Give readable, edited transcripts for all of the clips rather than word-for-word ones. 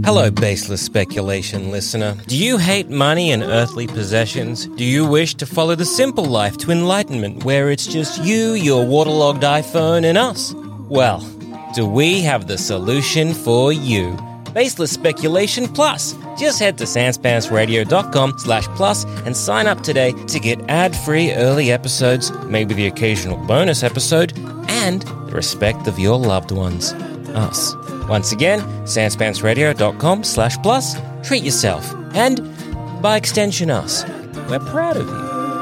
Hello, baseless speculation listener. Do you hate money and earthly possessions? Do you wish to follow the simple life to enlightenment where it's just you, your waterlogged iPhone, and us? Well, do we have the solution for you? Baseless Speculation Plus. Just head to sanspantsradio.com/plus and sign up today to get ad-free early episodes, maybe the occasional bonus episode, and the respect of your loved ones. Us. Once again, sanspantsradio.com/plus. Treat yourself. And, by extension, us. We're proud of you.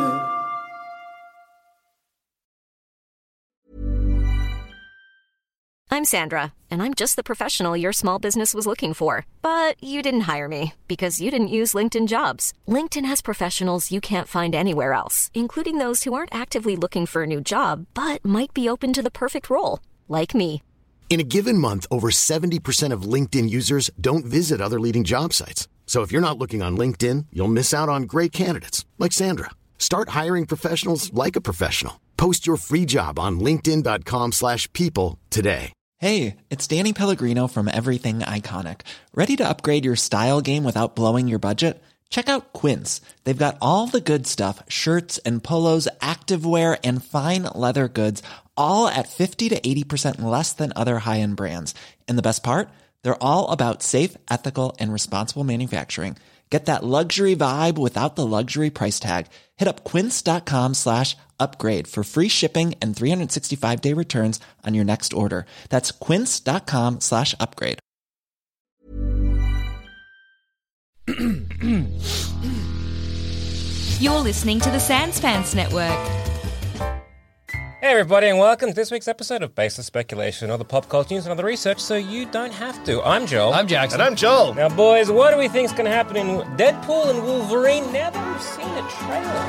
I'm Sandra, and I'm just the professional your small business was looking for. But you didn't hire me because you didn't use LinkedIn Jobs. LinkedIn has professionals you can't find anywhere else, including those who aren't actively looking for a new job, but might be open to the perfect role, like me. In a given month, over 70% of LinkedIn users don't visit other leading job sites. So if you're not looking on LinkedIn, you'll miss out on great candidates like Sandra. Start hiring professionals like a professional. Post your free job on linkedin.com/people today. Hey, it's Danny Pellegrino from Everything Iconic. Ready to upgrade your style game without blowing your budget? Check out Quince. They've got all the good stuff, shirts and polos, activewear, and fine leather goods, all at 50 to 80% less than other high-end brands. And the best part? They're all about safe, ethical, and responsible manufacturing. Get that luxury vibe without the luxury price tag. Hit up quince.com/upgrade for free shipping and 365-day returns on your next order. That's quince.com/upgrade. You're listening to the Sanspants Network. Hey everybody, and welcome to this week's episode of Baseless Speculation, all the pop culture news and other research so you don't have to. I'm Joel. I'm Jackson. And I'm Joel. Now boys, what do we think is going to happen in Deadpool and Wolverine now that we've seen a trailer?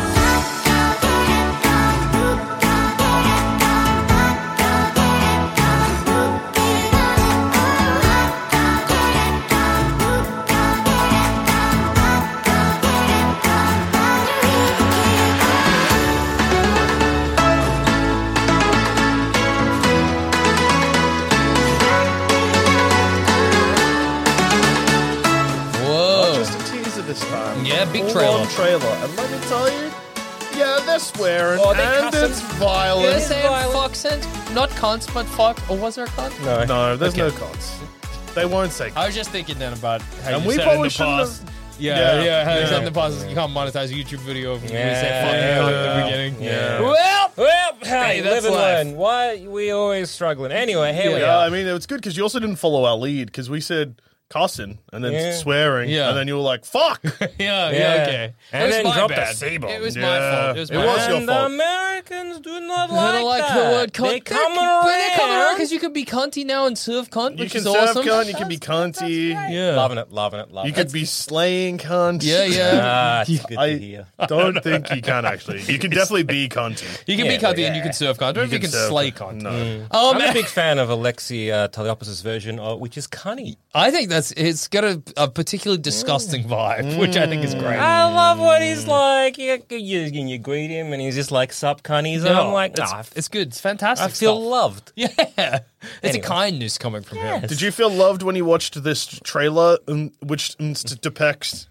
This time. Yeah, big trailer. Trailer. And let me tell you, yeah, they're swearing, they're and it's violent. Yeah, saying fuck sense, not cunts, but fuck. Or was there a cunt? No, there's Okay. no cunts. They won't say I was just thinking then about how And you we said in probably the past. shouldn't Yeah, how you Yeah. said in the past you can't monetize a YouTube video if you say fuck Yeah. at the beginning. Yeah. Well, Hey, that's live and life. learn. Why we always struggling? Anyway, here we Yeah, are. I mean, it's good because you also didn't follow our lead because we said cussing and then Yeah. swearing, Yeah. and then you were like, fuck. yeah, okay. And It was then my dropped a bad. C-bomb. It was my Yeah. fault. It was It my was fault. your And fault. the Americans do not I like don't like that. the word cunt. They coming around. They're coming around because you can be cunty now and serve cunt, You which can is serve awesome. cunt, you can be cunty, Yeah. Loving it. you could be slaying cunt. Yeah. It's good to I hear. don't think you can actually. You can definitely be cunty. You can Yeah, be cunty yeah. and you can serve cunt. I don't know if you can serve slay cunt. cunt. No. I'm a big fan of Alexi Taliopoulos' version, which is cunny. I think it's got a particularly disgusting vibe, which I think is great. I love what he's like. You greet him and he's just like, sup, cunnies. And I'm like, it's good. It's fantastic. I feel stuff. loved. Yeah, it's Anyway. a kindness coming from him. Did you feel loved when you watched this trailer, which depicts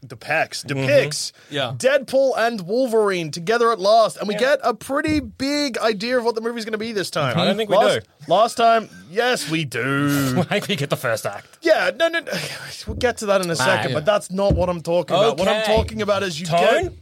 Yeah. Deadpool and Wolverine together at last, and we get a pretty big idea of what the movie's going to be this time. I don't think we last, do. Last time, yes, we do. Like we get the first act. Yeah, no. We'll get to that in a second, yeah. but that's not what I'm talking about. What I'm Okay. talking about is you Tone? get...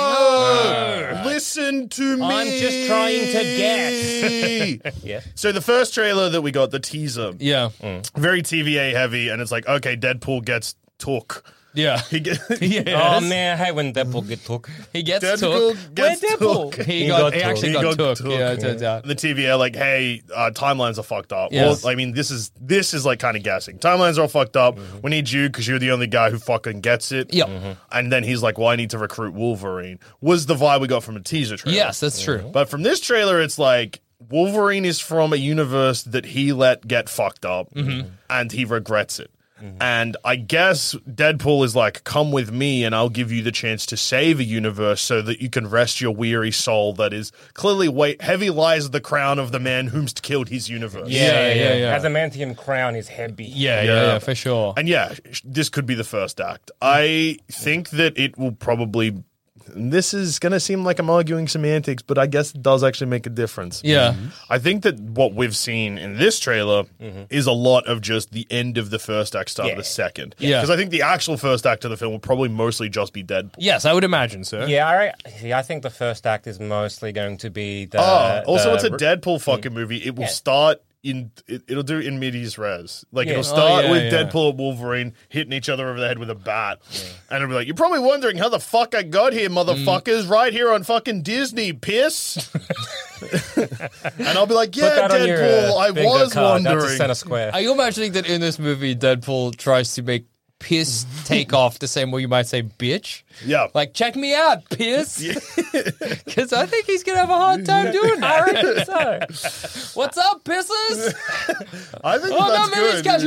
No! Listen to me! I'm just trying to guess. Yeah. So the first trailer that we got, the teaser, Yeah, very TVA heavy, and it's like, okay, Deadpool gets took. yeah, He gets... Oh man, I hate when Deadpool get took. He gets Deadpool took. gets Where'd Deadpool? took. He got actually He got took. took. Yeah, it turns out. The TVA like, hey, timelines are fucked up. Yes. Well, I mean, this is like kind of guessing. Timelines are all fucked up. We need you because you're the only guy who fucking gets it. Yeah. And then he's like, well, I need to recruit Wolverine. Was the vibe we got from a teaser trailer. Yes, that's true. But from this trailer, it's like Wolverine is from a universe that he let get fucked up, and he regrets it. And I guess Deadpool is like, come with me and I'll give you the chance to save a universe so that you can rest your weary soul that is clearly heavy lies the crown of the man whom's killed his universe. Yeah. Adamantium crown is heavy. Yeah, for sure. And yeah, this could be the first act. I think that it will probably... This is going to seem like I'm arguing semantics, but I guess it does actually make a difference. Yeah. I think that what we've seen in this trailer is a lot of just the end of the first act, start of the second. Yeah. Because I think the actual first act of the film will probably mostly just be Deadpool. Yes, I would imagine so. Yeah, I think the first act is mostly going to be the... Also, it's a Deadpool fucking movie. It will start... It'll do in medias res. Like, it'll start with Deadpool and Wolverine hitting each other over the head with a bat. And it'll be like, you're probably wondering how the fuck I got here, motherfuckers. Right here on fucking Disney, piss. And I'll be like, yeah, Deadpool, I was wondering. That's a center square. Are you imagining that in this movie, Deadpool tries to make piss take off the same way you might say bitch? Yeah. Like, check me out, piss. Because I think he's going to have a hard time doing that. I reckon so. What's up, pisses? I think that's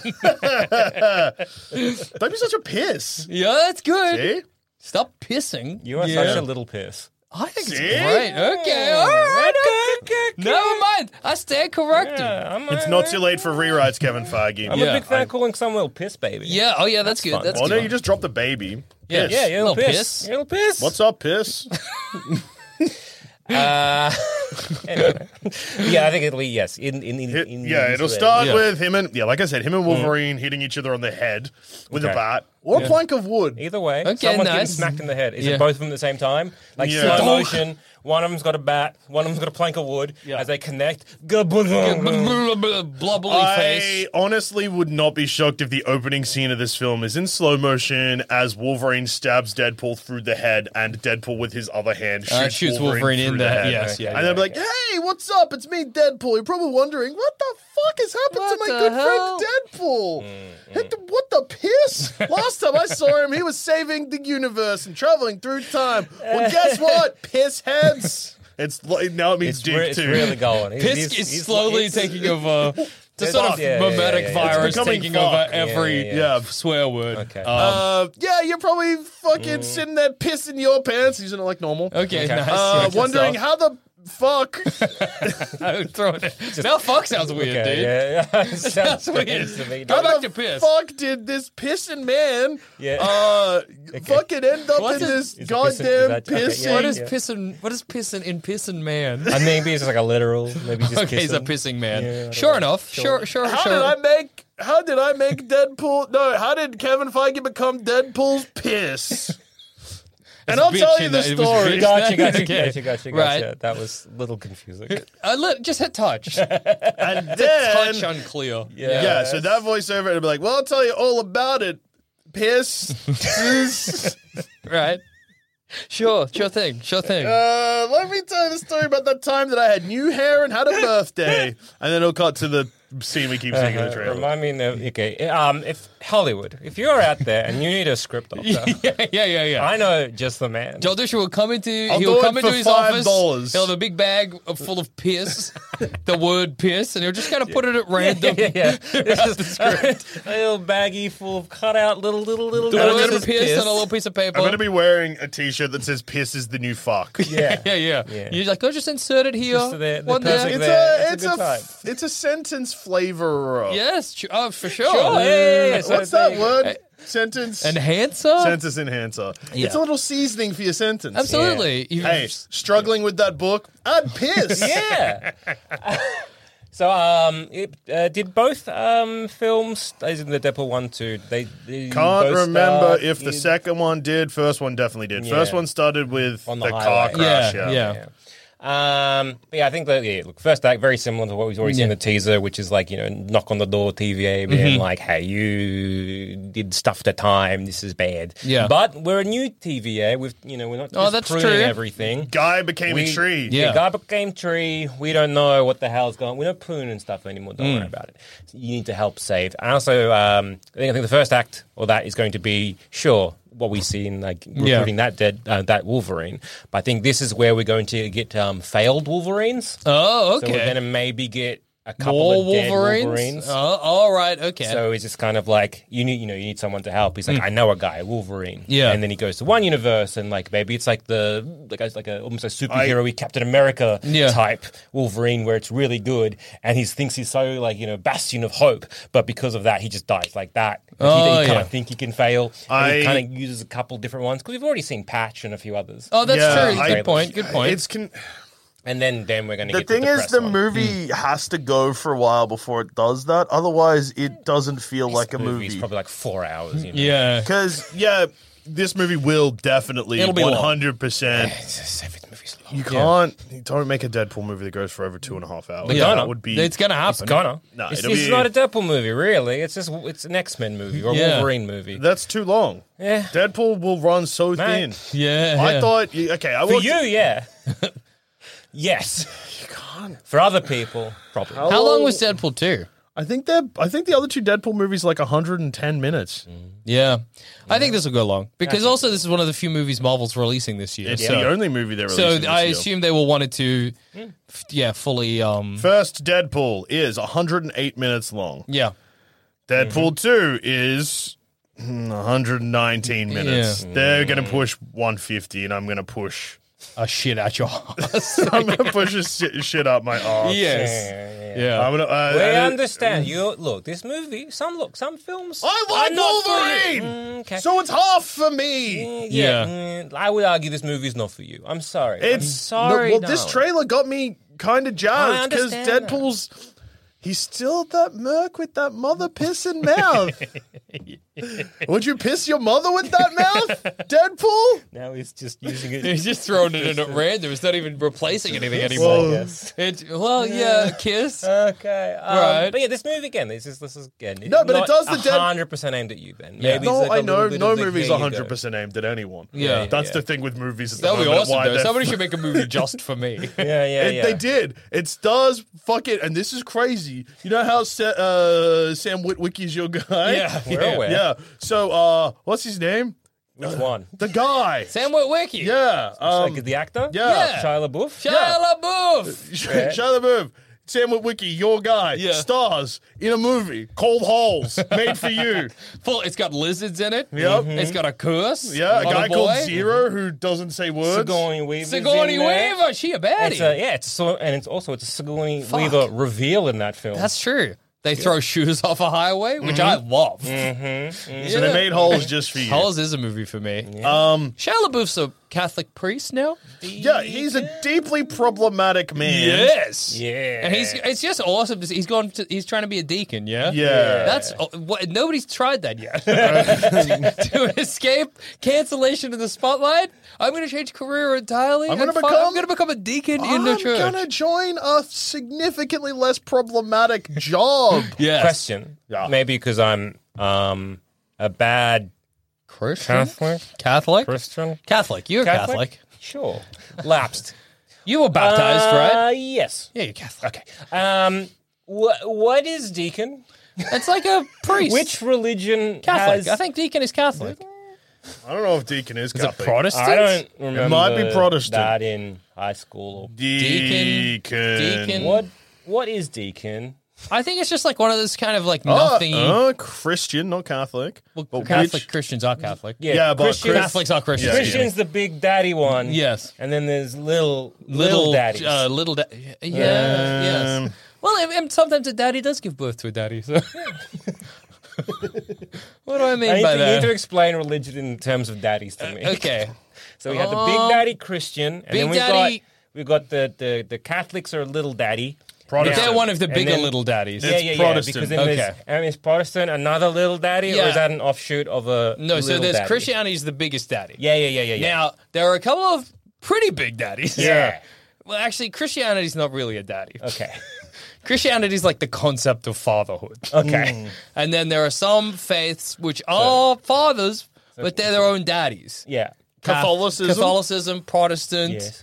good. Don't be such a piss. Yeah, that's good. See? Stop pissing. You are such a little piss. I think it's See? great. Okay, all right. Okay. Never mind. I stand corrected. It's not too late for rewrites, Kevin Feige. I'm a big fan of calling someone a little piss baby. Yeah, oh yeah, that's good. fun. That's Oh, good. no, you just dropped the baby. Yeah, Piss. Yeah, you're a little Little piss. piss. You're a little piss. What's up, piss? Anyway. Yeah, I think it'll be, yes. It'll start with him and, like I said, him and Wolverine hitting each other on the head with a bat or a plank of wood. Either way, Okay, someone's getting nice. smacked in the head. Is Yeah. it both of them at the same time? Like Yeah. slow motion, one of them's got a bat, one of them's got a plank of wood. As they connect, Blubbly I face. honestly would not be shocked if the opening scene of this film is in slow motion as Wolverine stabs Deadpool through the head and Deadpool with his other hand shoots Wolverine in the head. Yes, yeah. And they'll be like, hey, what's up? It's me, Deadpool. You're probably wondering, what the fuck has happened What to my the good hell? friend Deadpool? What the piss? Last time I saw him, he was saving the universe and traveling through time. Well, guess what? Piss heads. It's like, now it means dick it's too. really going. Piss is slowly taking over. The sort of Yeah, mimetic yeah. virus It's becoming taking fuck. over every Yeah. swear word. Okay. Yeah, you're probably fucking sitting there pissing your pants, using it like normal. Okay, nice. Wondering how the fuck. Throw it. Now fuck sounds weird, dude. Yeah. Sounds weird. Go How back the to piss. fuck did this pissing man fucking end up in this Is it goddamn pissing? pissing? Is that- okay, What yeah. is pissing? What is pissing in pissing man? Maybe it's just like a literal. Maybe just Okay, he's a kissing. pissing man. Yeah, I don't Sure know. enough. Sure. How did I make Deadpool? No, how did Kevin Feige become Deadpool's piss? And I'll tell you the It was story. bitch. Gotcha. Right. That was a little confusing. Just hit touch. And then Touch unclear. Yeah, so that voiceover would be like, well, I'll tell you all about it. Piss. Right. Sure thing. Let me tell you the story about that time that I had new hair and had a birthday. And then it'll cut to the scene we keep seeing in the trailer. Remind me of, if Hollywood, if you're out there and you need a script doctor, Yeah. I know just the man. Joe Dusha will come into I'll he'll do come it into for his $5. office. He'll have a big bag full of piss, the word piss, and he'll just kind of put it at random. Yeah. This is a little baggie full of cut out little The letters word of piss on a little piece of paper. I'm going to be wearing a t-shirt that says piss is the new fuck. Yeah. Yeah. You're like, just insert it here. Just the one perfect there. It's a good time. It's a sentence flavor. Yes, for sure. Sure, yeah. So What's there that you go. word? Sentence. Enhancer? Sentence enhancer. Yeah. It's a little seasoning for your sentence. Absolutely. Hey, struggling with that book? Add piss. Yeah. So, did both films, as in the Deadpool 1, 2, they Can't both remember start if the in- second one did. First one definitely did. Yeah. First one started with On the the car highway. crash. Yeah. But yeah, I think that look, first act very similar to what we've already seen in the teaser, which is like, knock on the door, TVA being like, hey, you did stuff to time, this is bad. Yeah. But we're a new TVA. We're not just that's pruning true. everything. Guy became a tree. Yeah. The guy became tree. We don't know what the hell's going on. We don't prune and stuff anymore. Don't worry about it. So you need to help save. And also, I think the first act or that is going to be, sure, what we see in like recruiting that Wolverine. But I think this is where we're going to get failed Wolverines. Oh, So okay. we're going to maybe get a couple More of dead Wolverines? Wolverines. Oh, all right, okay. So he's just kind of like, you need someone to help. He's like, I know a guy, Wolverine. Yeah. And then he goes to one universe, and like maybe it's like the guy's like almost a superhero-y Captain America type Wolverine, where it's really good, and he thinks he's so like bastion of hope, but because of that, he just dies like that. He can't think he can fail. And he kind of uses a couple different ones because we've already seen Patch and a few others. Oh, that's true. Good point. Good point. And then we're going to get the thing to the is, press the one. movie has to go for a while before it does that. Otherwise, it doesn't feel like a movie. It's probably like 4 hours. Yeah. Because, this movie will definitely It'll be 100%. You can't. You don't make a Deadpool movie that goes for over 2.5 hours. That would be. It's going to happen. It's gonna. No, it's it'll be- not a Deadpool movie, really. It's an X-Men movie or a Wolverine movie. That's too long. Yeah. Deadpool will run so Mate. thin. Yeah. I thought. Okay, I For watched. you, yeah. Yes. You can't. For other people, probably. How long was Deadpool 2? I think the other two Deadpool movies are like 110 minutes. Yeah. I think this will go long. Because also this is one of the few movies Marvel's releasing this year. It's So, the only movie they're so releasing. I this year. assume they will want it to, fully, First Deadpool is 108 minutes long. yeah. Deadpool 2 is 119 minutes. They're going to push 150, and I'm going to push. A shit out your ass. I'm going to push shit up my arse. Yes. Yeah. I'm gonna. We understand. Look, this movie. Some films. I like are not for Wolverine, you. Okay. so it's half for me. I would argue this movie is not for you. I'm sorry. I'm It's sorry. Well, this darling. trailer got me kind of jazzed because understand that. Deadpool's. He's still that merc with that mother pissing mouth. Would you piss your mother with that mouth, Deadpool? Now he's just using it. He's just throwing it in at random. It's not even replacing anything Well, anymore. Kiss. Okay. Right. But yeah, this movie again. This is again. No, but it does the 100% aimed at you, Ben. Yeah. Maybe No, it's like I a know. little bit No of like, movie's here you go. 100% aimed at anyone. Yeah. That's the thing with movies at the That would be moment. awesome, why though. they're- Somebody should make a movie just for me. Yeah. They did. It stars fucking, and this is crazy. You know how Sam Witwicky's your guy? Yeah. We're aware. Yeah. So, what's his name? Which one? The guy. Sam Witwicky. Yeah. Like the actor? yeah. Shia LaBeouf? Shia LaBeouf. Shia LaBeouf. Sam Witwicky, your guy, Yeah. stars in a movie, Cold Holes, made for you. It's got lizards in it. Yep. It's got a curse. Yeah, a on guy boy. called Zero who doesn't say words. Sigourney Weaver. Sigourney Weaver. She a baddie. It's a Sigourney Weaver reveal in that film. That's true. They throw shoes off a highway, which I love. So they made Holes just for you. Holes is a movie for me. Shia LaBeouf's a Catholic priest now. Yeah, he's a deeply problematic man. Yes. Yeah. And it's just awesome to see. He's trying to be a deacon, yeah? Yeah. That's what nobody's tried that yet. To escape cancellation of the spotlight, I'm going to change career entirely. I'm gonna I'm going to become a deacon in the church. I'm gonna join a significantly less problematic job. Yes. Question. Yeah. Maybe because I'm a bad Christian? Catholic? Catholic? Christian? You're Catholic. Sure. Lapsed. You were baptized, right? Yes. Yeah, you're Catholic. Okay. What is deacon? It's like a priest. Which religion Catholic? has... I think deacon is Catholic. I don't know if Deacon is Is it Catholic. Protestant? I don't remember might be Protestant. that in high school. Or... Deacon. What is deacon? I think it's just like one of those kind of like nothing. Christian, not Catholic. Well, Catholic Christians are Catholic. Yeah, but Christians, Catholics are Christians. Yeah, Christian's the big daddy one. Yes. And then there's little daddies. Yes. Well, and sometimes a daddy does give birth to a daddy. So. What do I mean by You need to that? explain religion in terms of daddies to me. Okay. So we have the big daddy Christian, and Big then daddy- we've got the Catholics are little daddy. Protestant. They're one of the And bigger then- little daddies. It's Protestant. Because then Okay. there's Protestant, another little daddy, or Yeah. is that an offshoot of a No, so little there's daddy? Christianity is the biggest daddy. Yeah. Now, there are a couple of pretty big daddies. Yeah. Well, actually, Christianity's not really a daddy. Okay. Christianity's like the concept of fatherhood. Okay. And then there are some faiths which are fathers, but they're their own daddies. Yeah. Catholicism, Protestant, Yes.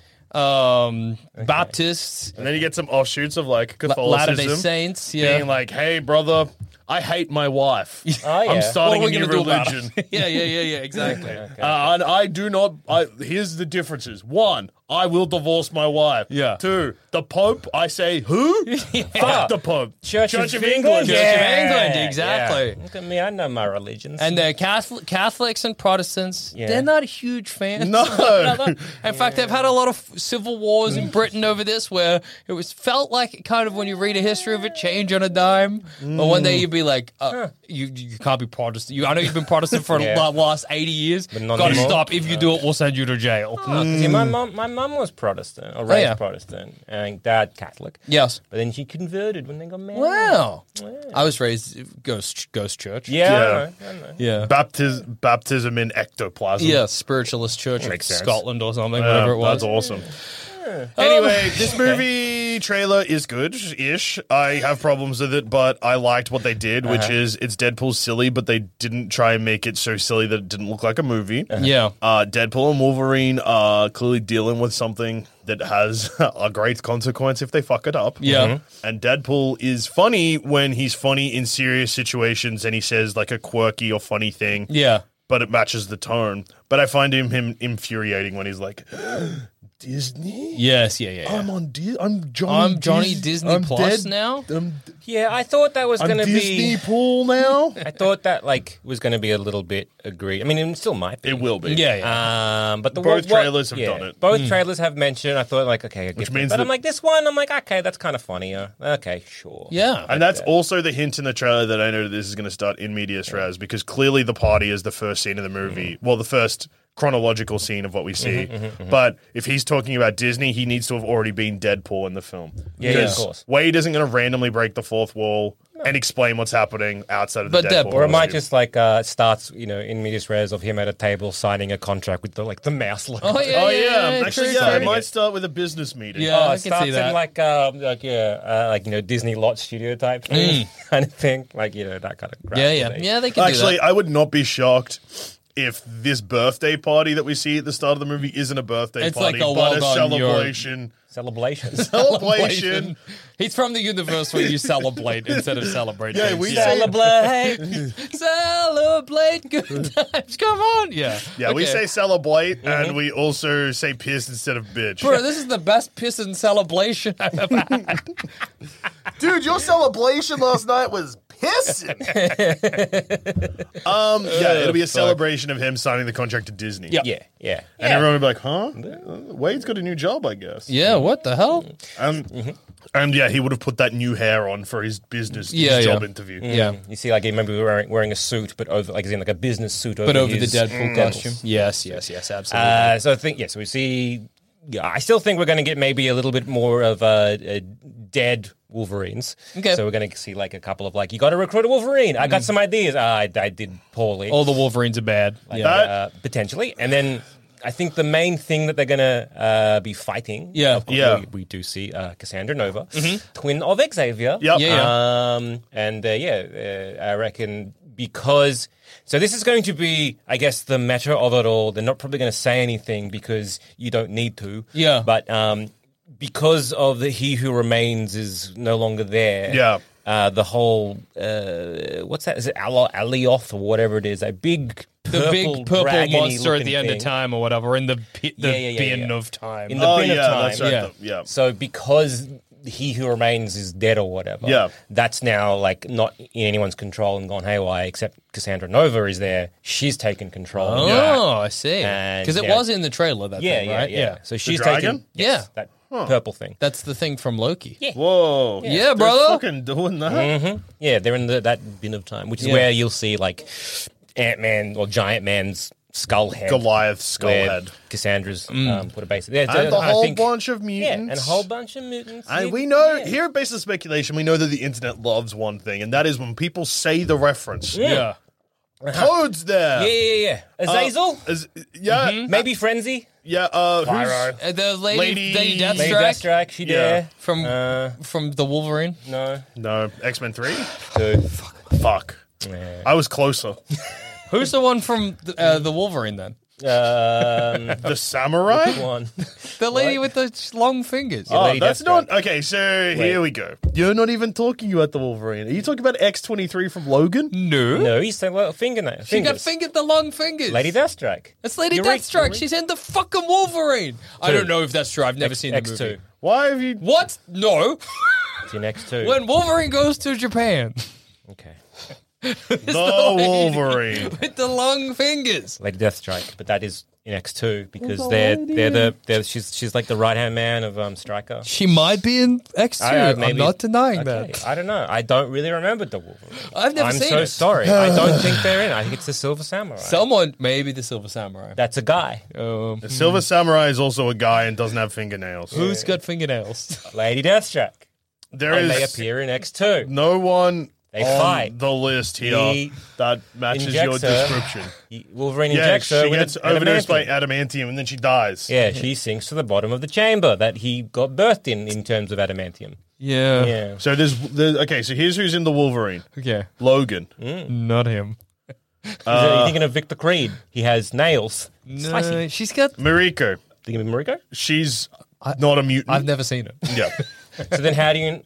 Baptists, And then you get some offshoots of like Catholicism. Latter-day Saints. Yeah. Being like, hey, brother, I hate my wife. Oh, yeah. I'm starting What a are we new gonna do about religion. it? Yeah, exactly. And I do not. Here's the differences. 1, I will divorce my wife. Yeah. 2, the Pope. I say who? Fuck the Pope. Church of England. England. Church of England, exactly. Yeah. Look at me, I know my religions. And the Catholics and Protestants, Yeah. they're not huge fans. No. of one another. In fact, they've had a lot of civil wars in Britain over this, where it felt like kind of when you read a history of it, change on a dime. But one day you'd be like, you can't be Protestant. I know you've been Protestant for the last 80 years. But not Got to anymore. stop. If you do it, we'll send you to jail. See, my mum was Protestant, or raised Protestant, and dad Catholic. Yes. But then she converted when they got married. Wow. I was raised ghost church. Yeah. I know. Yeah. Baptism in ectoplasm. Yeah, spiritualist church Makes of sense. Scotland or something, whatever it was. That's awesome. Anyway, this movie trailer is good-ish. I have problems with it, but I liked what they did, which is it's Deadpool silly, but they didn't try and make it so silly that it didn't look like a movie. Yeah. Deadpool and Wolverine are clearly dealing with something that has a great consequence if they fuck it up. Yeah. And Deadpool is funny when he's funny in serious situations and he says like a quirky or funny thing. Yeah. But it matches the tone. But I find him infuriating when he's like, Disney? Yes, yeah. I'm on I'm Johnny. I'm Johnny Disney I'm Plus dead. now? Yeah, I thought that was I'm going to Disney be. Pool now. I thought that was going to be a little bit agreed. I mean, it still might be. It will be. Yeah. But Both trailers have done it. Both trailers have mentioned. I thought okay, I get Which it. means But that- I'm like this one. I'm like okay, that's kind of funnier. Okay, sure. Yeah. And that's also the hint in the trailer that I know that this is going to start in medias res because clearly the party is the first scene of the movie. Well, the first chronological scene of what we see. But if he's talking about Disney, he needs to have already been Deadpool in the film. Yeah, Because of course. Wade isn't going to randomly break the fourth wall and explain what's happening outside of the But Deadpool. Or it might costume. just starts in medias res of him at a table signing a contract with the mouse logo. Oh, yeah. Oh, yeah. Actually, true, it true. might start with a business meeting. Yeah. Oh, I it can starts see that. in Disney lot studio type thing, kind of thing, that kind of crap. Yeah, they can Actually, do that. I would not be shocked if this birthday party that we see at the start of the movie isn't a birthday It's party, like a but a well done, celebration. Celebration. Celebration. He's from the universe where you celebrate instead of celebrate. Yeah, things. we Celebrate. Celebrate good times. Come on. Yeah. Yeah, we Okay. say celebrate, and we also say piss instead of bitch. Bro, this is the best piss and celebration I've ever had. Dude, your celebration last night was pissing. Yeah, it'll be a celebration of him signing the contract to Disney. Yeah. Yeah. And everyone will be like, huh? Wade's got a new job, I guess. Yeah, what the hell? And yeah, he would have put that new hair on for his business Yeah, his job yeah. interview. Yeah. You see, maybe wearing a suit, but over, as in a business suit over But over the his Deadpool goggles. costume. Yes, absolutely. So I think, so we see, I still think we're going to get maybe a little bit more of dead Wolverines. Okay. So we're going to see a couple of you got to recruit a Wolverine. I got some ideas. I did poorly. All the Wolverines are bad. Potentially. And then I think the main thing that they're going to be fighting. Yeah. Of course, Yeah. We do see Cassandra Nova, twin of Xavier. Yep. Yeah. I reckon because. So this is going to be, I guess, the meta of it all. They're not probably going to say anything because you don't need to. Yeah. But because of the He Who Remains is no longer there. Yeah. The whole what's that? Is it Alioth or whatever it is? A big The big purple dragony monster at looking the end thing. of time or whatever, in the bin yeah. of time. In the bin of time. that's right. Yeah. Yeah. So because He Who Remains is dead or whatever, Yeah. that's now not in anyone's control and gone haywire. Except Cassandra Nova is there; she's taken control. Oh, I see. And, Because it yeah. was in the trailer, that Yeah, thing, yeah, right? yeah. So she's dragon? taken. Yes, Yeah. that purple thing. That's the thing from Loki. Yeah. Whoa. Yeah, They're brother. fucking doing that. Yeah, they're in that bin of time, which is Yeah. where you'll see Ant-Man or Giant Man's skull head. Goliath skull where head. Cassandra's put a base. Yeah, And the I whole think, bunch of Yeah, mutants. and a whole bunch of mutants. And Yeah, we know, yeah. here based on speculation, we know that the internet loves one thing, and that is when people say the reference. Yeah. Toad's there. Yeah. Azazel? Yeah. Maybe Frenzy? Yeah. Who's, The lady Lady Deathstrike Maybe Deathstrike, she Yeah. there. from the Wolverine. No. no, X-Men 3? Two. Fuck. I was closer. Who's the one from the Wolverine then? The samurai? One. The lady with the long fingers. Oh, Lady that's Deathstroke. not okay. So here we go. You're not even talking about the Wolverine. Are you talking about X-23 from Logan? No. No, he's saying well, fingernail. She got Fingers. fingered the long fingers. Lady Deathstrike. It's Lady You're right, Deathstroke. you're right. She's in the fucking Wolverine. I don't know if that's true. I've never seen the X2. movie. Why have you? What? No. It's in X2. When Wolverine goes to Japan Okay. The Wolverine. with the long fingers. Lady Deathstrike, but that is in X2 because they're she's like the right hand man of Stryker. She might be in X2. I'm Maybe- not denying okay, that. I don't know. I don't really remember the Wolverine. I've never I'm seen so it. sorry. I don't think they're in. I think it's the Silver Samurai. Someone, maybe the Silver Samurai. That's a guy. The Silver Samurai is also a guy and doesn't have fingernails. Who's got fingernails? Lady Deathstrike. There And they is appear in X2. no one They on fight. the list here He that matches your injects her. description. Wolverine Yeah, injects her she with gets adamantium. overdosed by adamantium and then she dies. Yeah, she sinks to the bottom of the chamber that he got birthed in terms of adamantium. Yeah. Yeah. So there's okay. So here's who's in the Wolverine. Okay. Logan. Not him. You're thinking of Victor Creed. He has nails. No, Spicy. she's got. Mariko. Thinking of Mariko? She's not a mutant. I've never seen it. Yeah. So then how do you...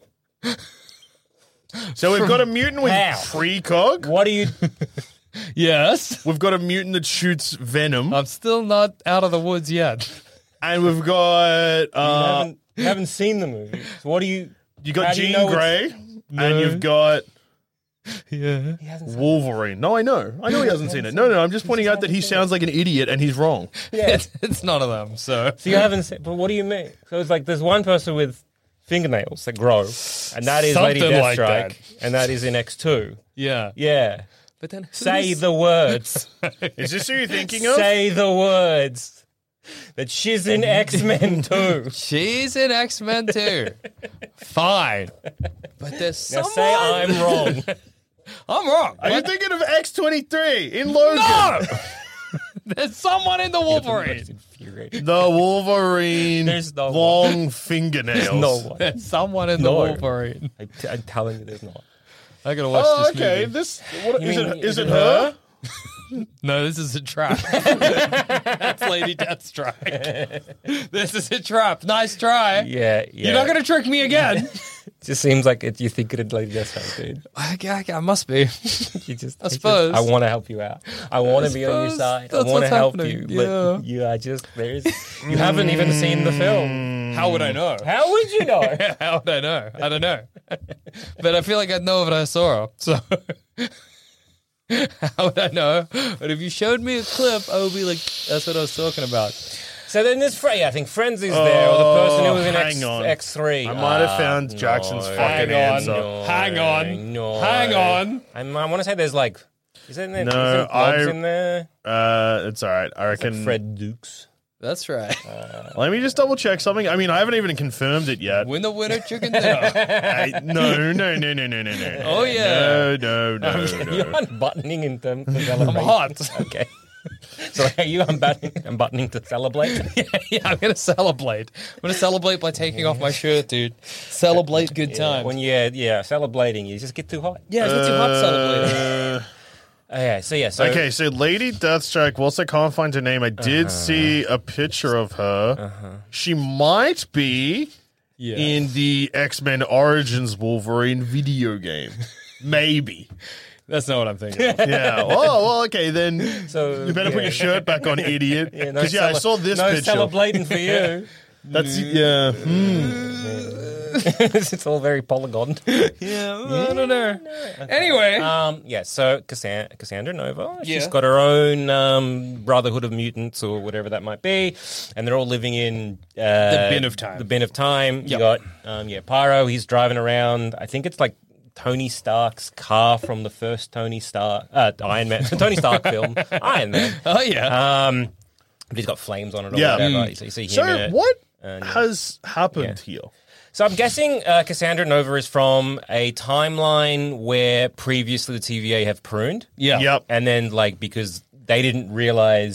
So we've got a mutant with How? precog. What do you... Yes. We've got a mutant that shoots venom, I'm still not out of the woods yet. and we've got you haven't seen the movie. So what do you... you how got do you Jean know Grey, and you've got Yeah. Wolverine. No, I know he hasn't seen it. No, I'm just pointing out that he sounds like an idiot and he's wrong. Yeah. It's none of them. So So you haven't seen... But what do you mean? So it's like there's one person with fingernails that grow, and that is Lady Something like Deathstrike, that. and that is in X2. yeah. Yeah. But then Say the words. Is this who you're thinking of? Say the words. That she's in X-Men too. She's in X-Men too. Fine. But there's Now someone. say I'm wrong. I'm wrong. Are you thinking of X-23 in Logan? No! There's someone in the Wolverine. Infuriating. The Wolverine There's no long fingernails. No one. There's someone in the No. Wolverine. I'm telling you, there's not. I gotta watch Oh, this okay. movie. This what, You is mean- it? Is is it it her? No, this is a trap. That's Lady Deathstrike. This is a trap. Nice try. Yeah. You're not gonna trick me again. It just seems like you think it'd like Deathstrike, dude. I must be. You just, I suppose. I want to help you out. I want to be on your suppose side. I that's want to what's help happening. you. But you are just you haven't even seen the film. How would I know? How would you know? How would I know? I don't know. But I feel like I'd know if I saw her. So how would I know? But if you showed me a clip, I would be like, that's what I was talking about. So then there's I think Frenzy's there, or the person who was in hang on. X3. I might have found Jackson's fucking Hang on. answer. Hang on. No. Hang on. I want to say there's like, is there No, blobs in there? It's all right. I reckon. Fred Dukes. That's right. Let me just double check something. I mean, I haven't even confirmed it yet. Win the winner chicken dinner. No. Oh, yeah. No. You're unbuttoning in terms of I'm celebrate. hot. Okay. So are you unbuttoning to celebrate? Yeah, I'm going to celebrate. I'm going to celebrate by taking off my shirt, dude. Celebrate good time. When celebrating, you just get too hot. Yeah, it's not too hot celebrating. So Okay, so Lady Deathstrike, whilst I can't find her name, I did see a picture of her. She might be Yeah. in the X-Men Origins Wolverine video game. Maybe. That's not what I'm thinking. Yeah. Well, okay, then So, you better put your shirt back on, idiot. Because, I saw this no picture. celebrating for you. That's, yeah. It's all very polygon. Yeah, I don't know. Anyway. So Cassandra Nova, she's Yeah. got her own Brotherhood of Mutants or whatever that might be, and they're all living in The Bin of Time. The Bin of Time. You Yep. got Pyro. He's driving around. I think it's like Tony Stark's car from the first Tony Stark Iron Man, Tony Stark film, Iron Man. Oh, yeah. But he's got flames on it or Yeah. whatever. So you see him in So it. what And, has happened here? So I'm guessing Cassandra Nova is from a timeline where previously the TVA have pruned. Yeah. Yep. And then, because they didn't realize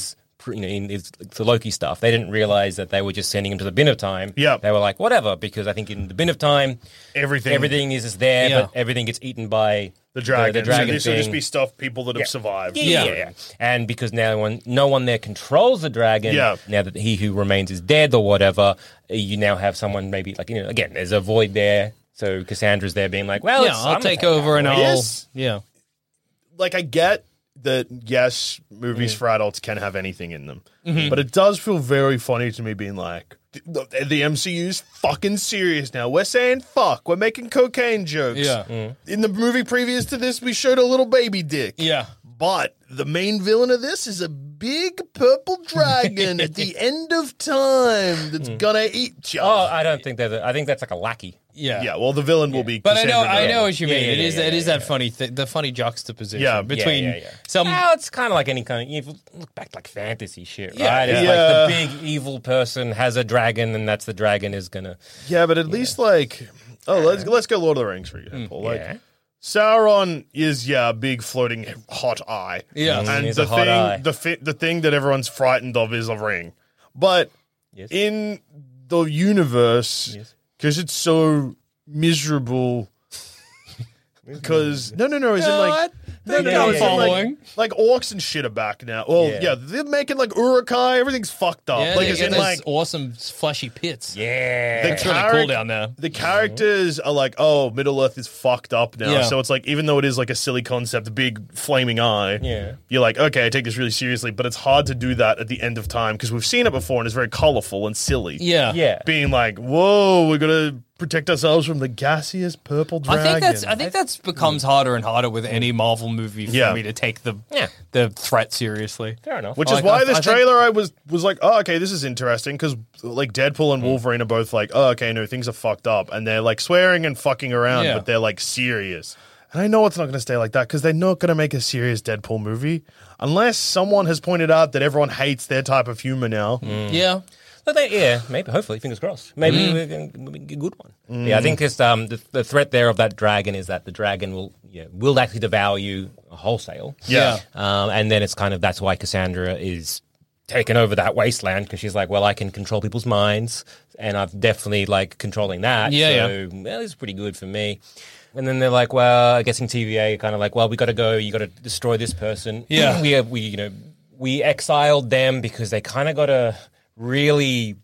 in the Loki stuff, they didn't realize that they were just sending him to the bin of time. Yep. They were like, whatever, because I think in the bin of time, everything is just there, but everything gets eaten by the dragon. The dragon so this will thing. just be stuff people that have survived. Yeah. And because now no one there controls the dragon, now that he who remains is dead or whatever, you now have someone maybe like, again, there's a void there. So Cassandra's there being like, well, I'll take over and I'll... Like, I get that, yes, movies for adults can have anything in them. But it does feel very funny to me being like, the MCU's fucking serious now. We're saying fuck. We're making cocaine jokes. In the movie previous to this, we showed a little baby dick. But the main villain of this is a big purple dragon at the end of time that's gonna eat you. Oh, I don't think I think that's like a lackey. Yeah, well, the villain will be. But Cassandra I know Navarro. what you mean. It is that funny, the funny juxtaposition between some. Well, it's kind of like any kind of, you look back like fantasy shit, right? Yeah. It's like the big evil person has a dragon, and that's the dragon is gonna. Yeah, but at least like, let's go Lord of the Rings for example. Like, Sauron is a big floating hot eye. And he's the a hot eye. the thing that everyone's frightened of is a ring. But in the universe, because it's so miserable. Because no, is it like following. Like orcs and shit are back now. Well, they're making like Uruk-hai. Everything's fucked up. Like it's in like awesome fleshy pits. It's really cool down there. The characters are like, oh, Middle Earth is fucked up now. So it's like, even though it is like a silly concept, a big flaming eye, you're like, okay, I take this really seriously. But it's hard to do that at the end of time because we've seen it before and it's very colorful and silly. Being like, whoa, we're gonna protect ourselves from the gaseous purple dragon. I think that's becomes harder and harder with any Marvel movie for me to take the threat seriously. Fair enough. Which is why this trailer I was like, oh, okay, this is interesting because like Deadpool and Wolverine are both like, oh, okay, no, things are fucked up, and they're like swearing and fucking around, but they're like serious. And I know it's not going to stay like that because they're not going to make a serious Deadpool movie unless someone has pointed out that everyone hates their type of humor now. But maybe, hopefully, fingers crossed. Maybe we're going to be a good one. Yeah, I think it's, the threat there of that dragon is that the dragon will actually devour you wholesale. And then it's kind of, that's why Cassandra is taken over that wasteland because she's like, well, I can control people's minds, and I've definitely like controlling that. Well, it's pretty good for me. And then they're like, well, I guess in TVA, kind of like, well, we got to go, you got to destroy this person. We exiled them because they kind of got to really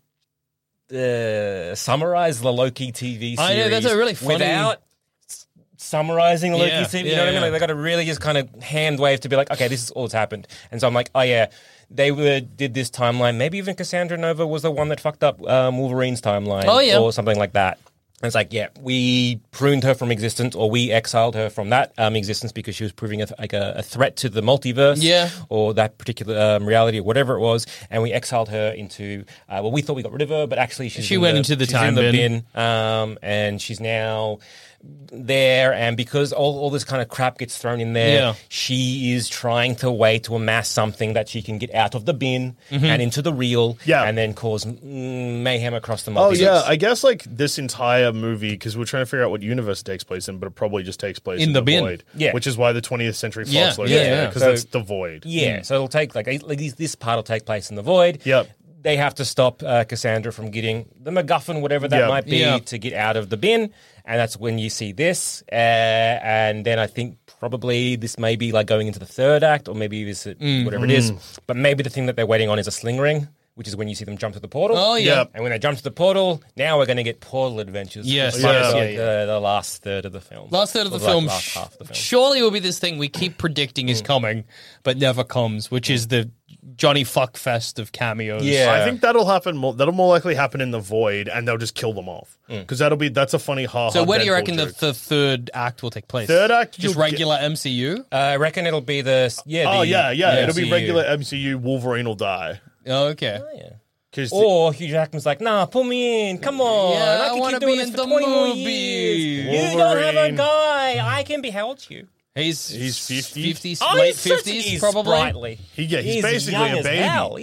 summarize the Loki TV series. I know, that's a really funny... Without summarizing the Loki TV, you know what I mean? Like, they got to really just kind of hand wave to be like, okay, this is all that's happened. And so I'm like, oh yeah, they did this timeline. Maybe even Cassandra Nova was the one that fucked up Wolverine's timeline or something like that. And it's like, we pruned her from existence, or we exiled her from that existence because she was proving a threat to the multiverse, or that particular reality, or whatever it was. And we exiled her into. We thought we got rid of her, but actually she went into the time bin, and she's now there. And because all this kind of crap gets thrown in there, she is trying to amass something that she can get out of the bin and into the real, and then cause mayhem across the multiverse. I guess like this entire movie, because we're trying to figure out what universe it takes place in, but it probably just takes place in the bin. Void, which is why the 20th Century Fox logo is there, because that's the Void. So it'll take like this part will take place in the Void. They have to stop Cassandra from getting the MacGuffin, whatever that might be, to get out of the bin. And that's when you see this. And then I think probably this may be like going into the third act, or maybe this whatever it is. But maybe the thing that they're waiting on is a sling ring, which is when you see them jump to the portal. And when they jump to the portal, now we're going to get portal adventures. The last third of the film. Last third of the film. Last half of the film. Surely will be this thing we keep predicting is coming, but never comes, which is the Johnny Fuckfest of cameos. I think that'll happen. That'll more likely happen in the Void, and they'll just kill them off because that's a funny half. So where do you reckon the third act will take place? Third act, just regular MCU. I reckon it'll be it'll be regular MCU. Wolverine will die. Oh, okay. Or Hugh Jackman's like, nah, pull me in. Come on. I can want keep to doing be this in for the 20 more movie. years. You don't have a guy. I can be, how old's you? He's 50. Late 50s, probably. Sprightly. He's basically young a baby. As hell.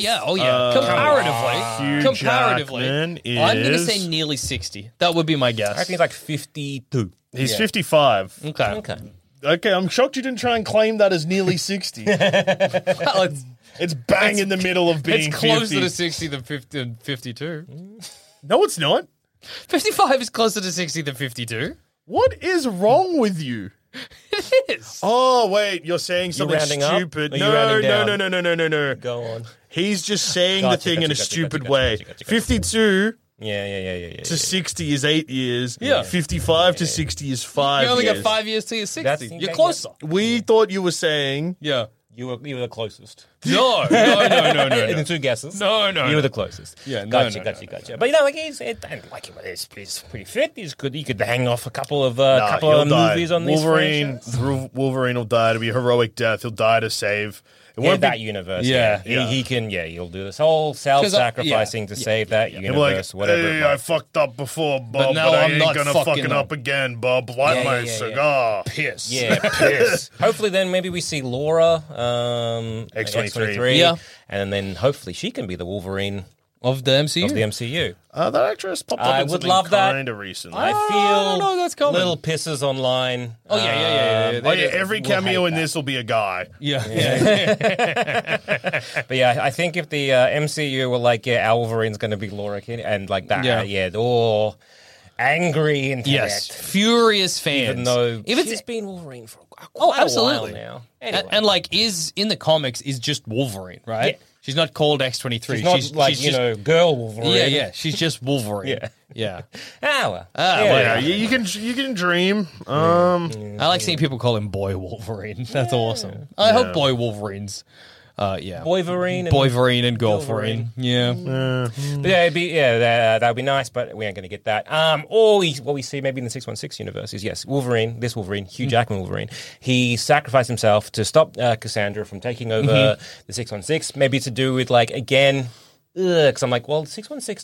Comparatively, I'm going to say nearly 60. That would be my guess. I reckon he's like 52. He's 55. Okay. Okay, I'm shocked you didn't try and claim that as nearly 60. Well, It's bang in the middle of being it's closer 50. to 60 than 50 and 52. No, it's not. 55 is closer to 60 than 52. What is wrong with you? It is. Oh, wait, you're saying something rounding up? stupid. Are you No. rounding down? No. Go on. He's just saying the Gotcha, thing in a gotcha, stupid gotcha, way. gotcha, gotcha. 52 Yeah. to 60 is 8 years. Yeah. 55 to 60 is 5 You only years. got 5 years till you're 60. That's- You're yeah. closer. We thought you were saying... Yeah. You were the closest. No. In the two guesses. No. You were the closest. Yeah, no, gotcha. no. But like he's pretty fit. He's good. He could hang off a couple of he'll die. movies on Wolverine. these franchises. Wolverine will die. It'll be a heroic death. He'll die to save. It Yeah, won't be that universe. Yeah. He can. Yeah, he'll do this whole self-sacrificing to save that He'll be like, universe. Whatever. hey, it I might. fucked up before, Bob, now but I I'm ain't not gonna fucking fuck it up again, Bob. Light my yeah. cigar. Piss. Yeah, piss. Hopefully, then maybe we see Laura, X-23. Yeah. and then hopefully she can be the Wolverine Of the MCU? of the MCU. That actress popped up I in would something love that. kind of recently. I don't feel know, that's coming. little pisses online. Oh, yeah. Oh, yeah, every We'll cameo hate in that. this will be a guy. Yeah. But yeah, I think if the MCU were like, yeah, our Wolverine's going to be Laura Kinney, and like that, Yeah. or angry internet. Yes. Furious fans. Even though If it's she's been Wolverine for quite absolutely. a while now. And, Anyway. and like is in the comics is just Wolverine, right? Yeah. She's not called X-23. she's not like, just, girl Wolverine. Yeah. She's just Wolverine. Yeah. Yeah. Well. Yeah, you can dream. I like seeing people call him Boy Wolverine. That's awesome. I hope Boy Wolverines. Boyverine. Boyverine and Golverine. Yeah. But yeah, that would be nice, but we ain't going to get that. What we see maybe in the 616 universe is, yes, Wolverine, Hugh Jackman Wolverine, he sacrificed himself to stop Cassandra from taking over the 616, maybe to do with, like, again, because I'm like, well, the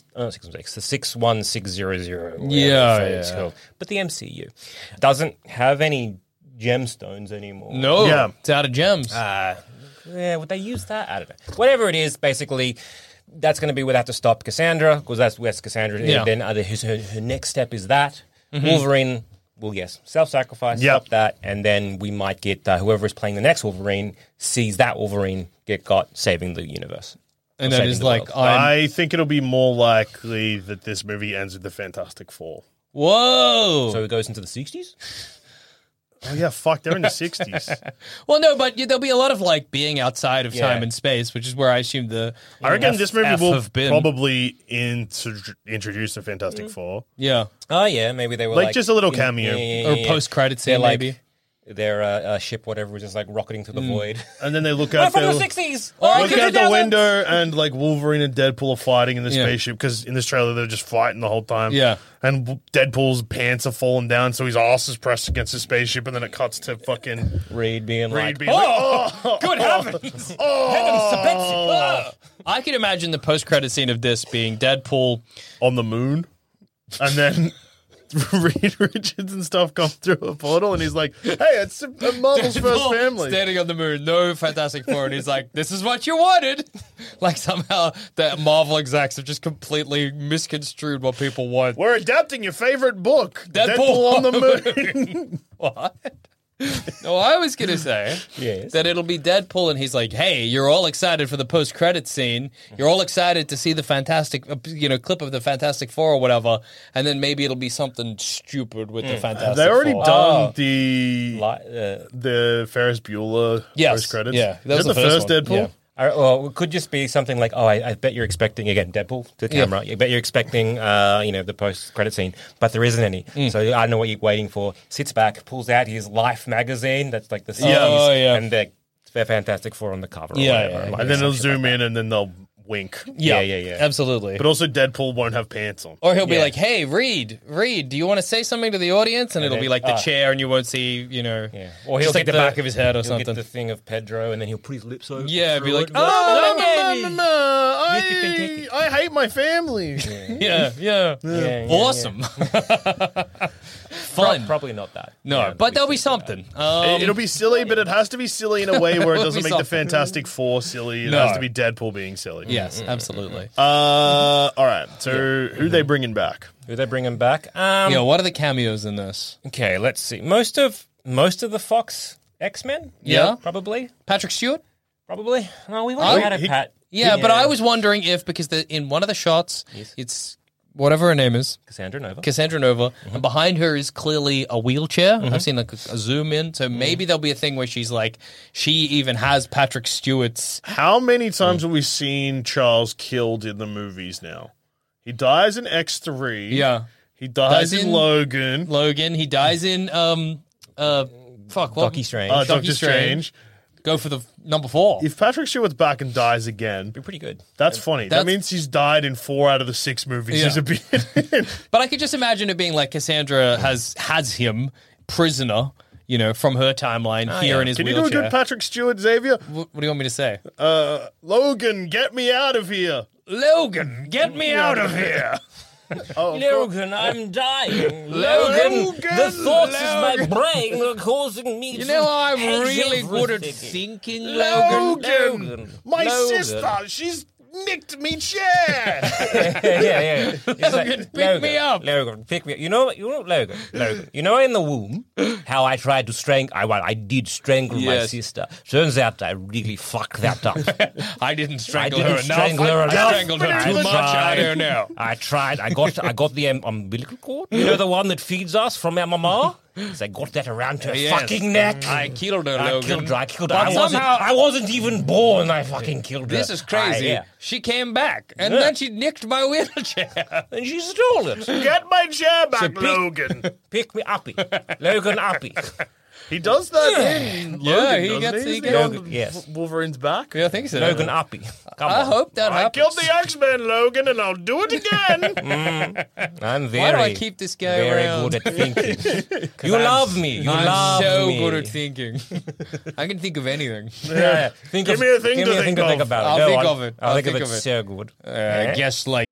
61600. Yeah. It's called. But the MCU doesn't have any gemstones anymore. No. Yeah. It's out of gems. Yeah, would they use that? I don't know. Whatever it is, basically, that's going to be where they have to stop Cassandra, because that's where Cassandra is. Yeah. Then her next step is that. Wolverine will, yes, self-sacrifice, Yep. stop that, and then we might get whoever is playing the next Wolverine sees that Wolverine get got saving the universe. And Or then saving is the like, world. I think it'll be more likely that this movie ends with the Fantastic Four. whoa. So it goes into the 60s? Oh, yeah, fuck, they're in the 60s. Well, no, but there'll be a lot of like being outside of Yeah. time and space, which is where I assume the I reckon this movie will have been. probably introduce the Fantastic Four. Yeah. Oh, yeah, maybe they were Like, just a little cameo. Or post-credit scene, They're like, maybe. their ship, whatever, was just like rocketing to the void. And then they look We're out from the the 60s! look out the window, and like Wolverine and Deadpool are fighting in the Yeah. spaceship, because in this trailer they're just fighting the whole time. Yeah. And Deadpool's pants are falling down, so his ass is pressed against the spaceship, and then it cuts to fucking Reed being Reed like, being like, oh, good heavens! I can imagine the post-credit scene of this being Deadpool. on the moon, and then Reed Richards and stuff come through a portal, and he's like, "Hey, it's Marvel's first Deadpool family." standing on the moon, no Fantastic Four, and he's like, "This is what you wanted." Like somehow the Marvel execs have just completely misconstrued what people want. We're adapting your favorite book, Deadpool Deadpool on the moon. What? No, I was gonna say Yes. that it'll be Deadpool, and he's like, "Hey, you're all excited for the post-credit scene. You're all excited to see the fantastic, clip of the Fantastic Four or whatever, and then maybe it'll be something stupid with the Fantastic They already Four." done Like, the Ferris Bueller Yes. post credits. Yeah, that Is was that the the first first one. Deadpool? Yeah. well, it could just be something like, oh, I bet you're expecting, again, Deadpool to the camera. I bet you're expecting, the post-credit scene, but there isn't any. So I don't know what you're waiting for. Sits back, pulls out his Life magazine, that's like the series, yeah. and they're Fantastic Four on the cover. Or Yeah, whatever. yeah, Like, And then they'll some shit zoom like in, and then they'll wink. Yeah. Absolutely. But also, Deadpool won't have pants on. Or he'll be Yeah. like, "Hey, Reed, do you want to say something to the audience?" And it'll then- be like the chair, and you won't see, Yeah. Or just like get the back of his head or he'll something. get the thing of Pedro, and then he'll put his lips over. Yeah, be through like, it. I hate my family. yeah. Awesome. Fun. Probably not that. No, Yeah, but there'll be something. It'll be silly, but it has to be silly in a way where it doesn't be make the something. Fantastic Four silly. It No. has to be Deadpool being silly. Yes, absolutely. All right. So who they bringing back? Who they bringing back? What are the cameos in this? Okay, let's see. Most of most of the Fox X-Men. Yeah. Probably. Patrick Stewart? Probably. No, we already had a Pat. Yeah, but I was wondering if, because in one of the shots, it's whatever her name is. Cassandra Nova. Mm-hmm. And behind her is clearly a wheelchair. I've seen like a zoom in. So maybe there'll be a thing where she's like, she even has Patrick Stewart's. How many times have we seen Charles killed in the movies now? He dies in X3. Yeah. He dies in Logan. He dies in, Doctor Strange. Doctor Strange. Go for the number 4. If Patrick Stewart's back and dies again, Be pretty good. that's funny. That means he's died in 4 out of the 6 movies he's been in. But I could just imagine it being like Cassandra has him prisoner, from her timeline in his Can you wheelchair. do a good Patrick Stewart, Xavier? What do you want me to say? Logan, get me out of here. Logan, get me out of here. Logan, I'm dying. Logan, the thoughts of my brain are causing me to I'm hate really good at everything. thinking, Logan. Logan. My Logan. sister, she's nicked me chair. yeah. Logan, pick me up. Logan, pick me up. You know, Logan. You know, in the womb, how I tried to strangle. I did strangle my Yes. sister. Turns out I really fucked that up. I didn't strangle I didn't her enough. strangle her I enough. strangled her too much. I don't know. I tried. I got the umbilical cord. You know, the one that feeds us from our mama. So I got that around her Yes. fucking neck. I killed her, I Logan. killed her. But I wasn't even born. I fucking killed her. This is crazy. Yeah. She came back, and then she nicked my wheelchair. And she stole it. Get my chair back, Logan. Pick me uppy. Logan uppy. He does that in Logan, Yeah, he doesn't gets- he? he Isn't gets- on Logan, yes. Wolverine's back? Yeah, I think so. Logan uppy. Come I on. hope that I happens. killed the X-Men, Logan, and I'll do it again. I'm very, Why do I keep this guy very around? good at thinking. You love me. You I'm love so me. good at thinking. I can think of anything. Yeah. Give me a thing to think of. about it. I'll Go think on. of it. I'll think of it so good. I guess like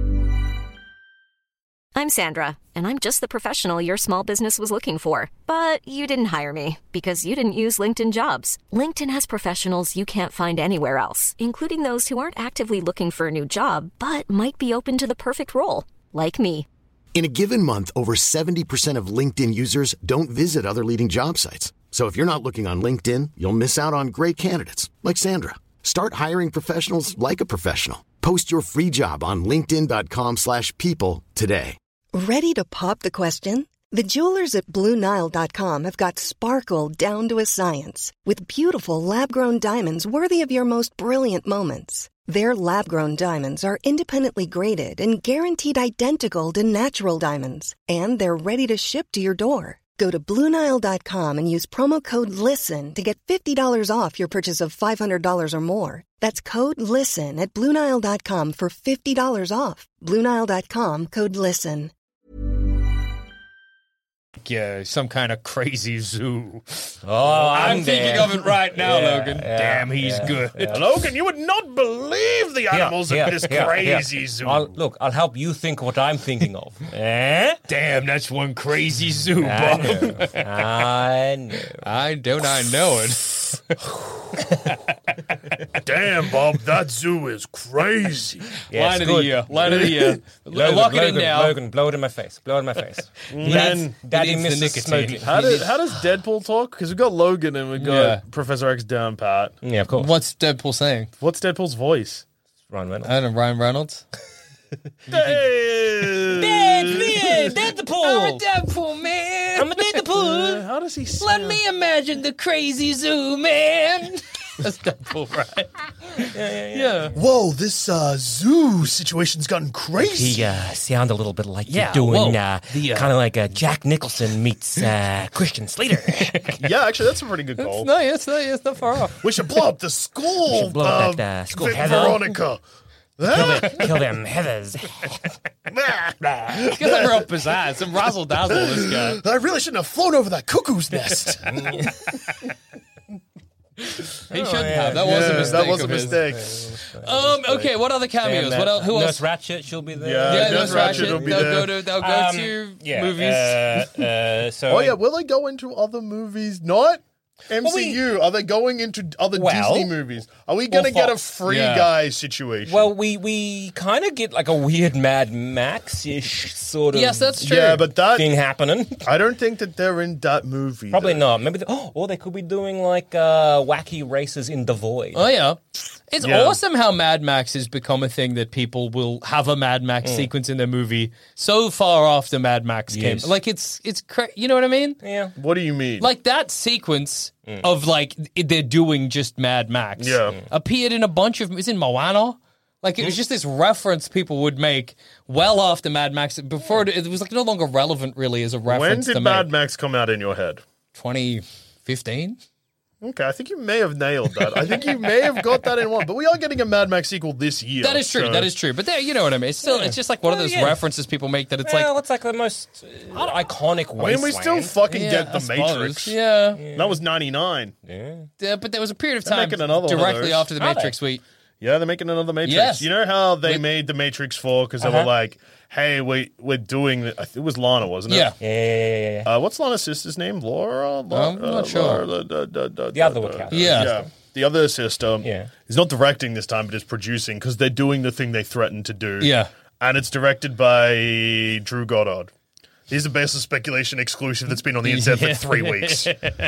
I'm Sandra, and I'm just the professional your small business was looking for. But you didn't hire me because you didn't use LinkedIn Jobs. LinkedIn has professionals you can't find anywhere else, including those who aren't actively looking for a new job, but might be open to the perfect role, like me. In a given month, over 70% of LinkedIn users don't visit other leading job sites. So if you're not looking on LinkedIn, you'll miss out on great candidates like Sandra. Start hiring professionals like a professional. Post your free job on linkedin.com/people today. Ready to pop the question? The jewelers at BlueNile.com have got sparkle down to a science with beautiful lab-grown diamonds worthy of your most brilliant moments. Their lab-grown diamonds are independently graded and guaranteed identical to natural diamonds, and they're ready to ship to your door. Go to BlueNile.com and use promo code LISTEN to get $50 off your purchase of $500 or more. That's code LISTEN at BlueNile.com for $50 off. BlueNile.com, code LISTEN. some kind of crazy zoo. Oh, I'm thinking there. of it right now, Yeah, Logan. yeah, Damn, he's good. Logan, you would not believe the animals in this crazy zoo. I'll help you think what I'm thinking of. Eh? Damn, that's one crazy zoo, I Bob. know. I know. I know it. Damn, Bob, that zoo is crazy. Yeah, Line it's of the good. year. Line of the year. Lock it in now. Logan, blow it in my face. Blow it in my face. Man, Daddy needs the misses nicotine. smoking. How does Deadpool talk? Because we've got Logan and we've got Yeah. Professor X down pat. Yeah, of course. What's Deadpool saying? What's Deadpool's voice? Ryan Reynolds. I don't know, Ryan Reynolds. Deadpool! I'm a Deadpool, man. I'm a Deadpool! How does he sound? Let me imagine the crazy zoo, man. That's Deadpool, right? Yeah. Whoa, this zoo situation's gotten crazy. He sound a little bit like Yeah, you're doing whoa. kind of like Jack Nicholson meets Christian Slater. Yeah, actually, that's a pretty good call. No, it's not far off. We should blow up the school. should blow up that, school, Heather. Veronica. Kill them Heathers. Get her up his ass. Some razzle dazzle, this guy. I really shouldn't have flown over that cuckoo's nest. He shouldn't have. That was a mistake. That was a of his. mistake. Okay, what other cameos? What else? Who Nurse else? Ratchet, she'll be there. Yeah. Yeah, Nurse Nurse Ratchet Ratchet. will be They'll there. go to movies. So Oh yeah, will they go into other movies? Not MCU, are they going into other Disney movies? Are we going to get a Free Guy situation? Well, we kind of get like a weird Mad Max-ish sort of that's true. Yeah, but that thing happening. I don't think that they're in that movie. Probably though. not. Maybe, or they could be doing like wacky races in the void. Oh, yeah. It's awesome how Mad Max has become a thing that people will have a Mad Max sequence in their movie so far after Mad Max came. Like, it's you know what I mean? Yeah. What do you mean? Like, that sequence of, like, they're doing just Mad Max appeared in a bunch of... It's in Moana. Like, it was just this reference people would make well after Mad Max. Before it was, like, no longer relevant, really, as a reference when did Mad Max come out in your head? 2015? Okay, I think you may have nailed that. I think you may have got that in one. But we are getting a Mad Max sequel this year. That is true. So. That is true. But there, you know what I mean. It's still, it's just like one of those references people make that it's Well, it's like the most iconic I mean, we still fucking get The Matrix. Yeah. That was 99. Yeah, but there was a period of They're time making another one of directly those. after The Matrix Yeah, they're making another Matrix. Yes. You know how they made The Matrix 4 because they were like, hey, we're doing it was Lana, wasn't it? Yeah. What's Lana's sister's name? Laura? I'm not sure. The other Wakanda. Yeah. The other sister Yeah. is not directing this time, but is producing because they're doing the thing they threatened to do. Yeah. And it's directed by Drew Goddard. He's the best of speculation exclusive that's been on the internet for 3 weeks.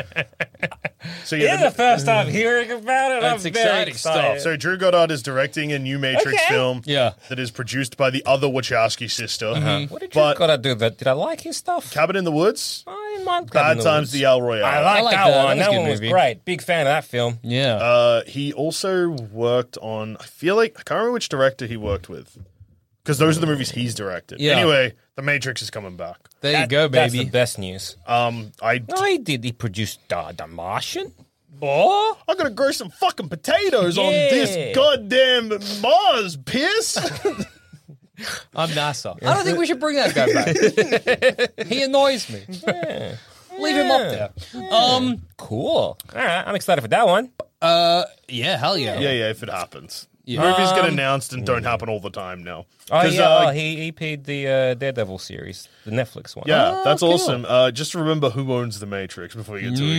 So the first time hearing about it. That's I'm very exciting stuff. So Drew Goddard is directing a new Matrix film that is produced by the other Wachowski sister. What did you gotta do? That did I like his stuff? Cabin in the Woods, I might Bad Times, the El Royale. I like that that. one. That was That a good one was movie. great. Big fan of that film. Yeah. He also worked on, I feel like, I can't remember which director he worked with. Because those are the movies he's directed. Yeah. Anyway, The Matrix is coming back. There you go, That's baby. the best news. I No, he did. He produced The Martian. I'm gonna grow some fucking potatoes on this goddamn Mars, Pierce. I'm NASA. I don't think we should bring that guy back. He annoys me. Leave him up there. Cool. All right, I'm excited for that one. Yeah, hell yeah. Yeah, if it happens. Yeah. Movies get announced and don't happen all the time now. Oh 'Cause, yeah, he EP'd the Daredevil series, the Netflix one. Yeah, that's awesome. Just remember who owns The Matrix before you get too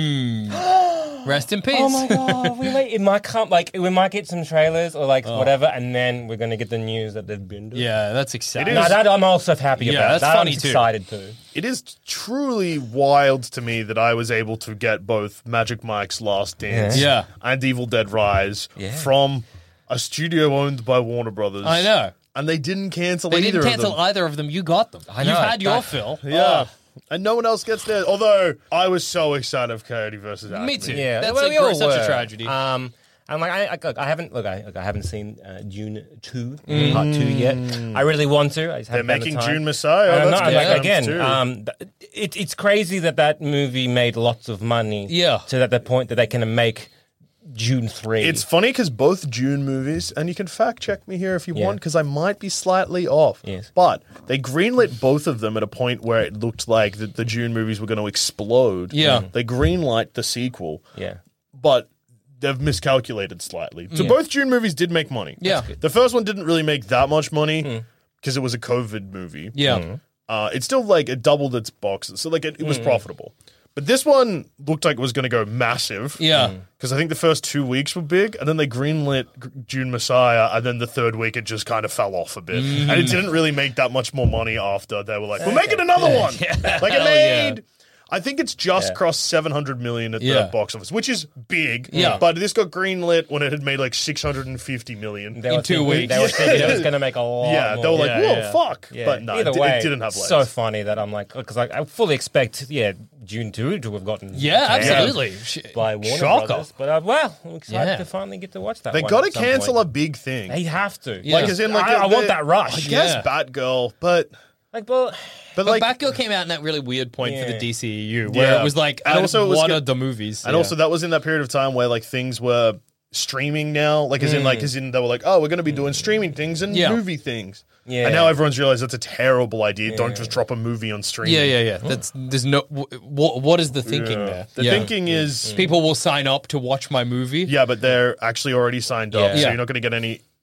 excited. Rest in peace. Oh my god, it might come we might get some trailers or whatever, and then we're gonna get the news that they've been doing. Yeah, that's exciting. No, that I'm also happy about. that's that funny I'm too. excited too. It is truly wild to me that I was able to get both Magic Mike's Last Dance Yeah. and Evil Dead Rise from a studio owned by Warner Brothers. I know. And they didn't cancel They either didn't of cancel them. either of them. You got them. I know. You've had your fill. Yeah. And no one else gets theirs. Although, I was so excited of Coyote versus Acme. Me too. Yeah, That's well, we all such a were. tragedy. I'm like, I haven't seen June 2, Part 2 yet. I really want to. I just They're haven't had the making time. June Messiah. No, That's like, good. again, Too. it's crazy that movie made lots of money. Yeah. To that the point that they can make June 3. It's funny because both June movies, and you can fact check me here if you Yeah. want, because I might be slightly off. Yes. But they greenlit both of them at a point where it looked like the June movies were going to explode. Yeah. They greenlight the sequel, yeah. but they've miscalculated slightly. So both June movies did make money. Yeah. The first one didn't really make that much money because it was a COVID movie. Yeah. It's still like it doubled its box, so like it was profitable. But this one looked like it was going to go massive. Yeah. Because I think the first 2 weeks were big, and then they greenlit June Messiah, and then the third week it just kind of fell off a bit. And it didn't really make that much more money after. They were like, we're making another one! Like it made... I think it's just crossed 700 million at the box office, which is big. Yeah. But this got greenlit when it had made like 650 million. They were 2 thinking- weeks. They were thinking it was going to make a lot Yeah, more. they were like, whoa, yeah. fuck. Yeah. But no, Either way, it didn't have legs. so funny that I'm like, because I fully expect, June 2 to have gotten Yeah, canned absolutely. by Warner Shocker. Brothers. But well, I'm excited Yeah. to finally get to watch that. They one got to at some cancel point. a big thing. They have to. Yeah. Like, as in, like, I want that rush. I guess Yeah. Batgirl, but But But like, Batgirl came out in that really weird point for the Yeah. DCEU, where Yeah. it was like, And also it was one good- of the movies. and also that was in that period of time where like things were streaming now, like as in they were like, oh, we're going to be doing streaming things and Yeah. movie things. Yeah. And now everyone's realized that's a terrible idea. Don't just drop a movie on streaming. Yeah. There's no. What is the thinking there? The thinking is, people will sign up to watch my movie. yeah, but they're actually already signed up, Yeah. so Yeah. you're not going to get any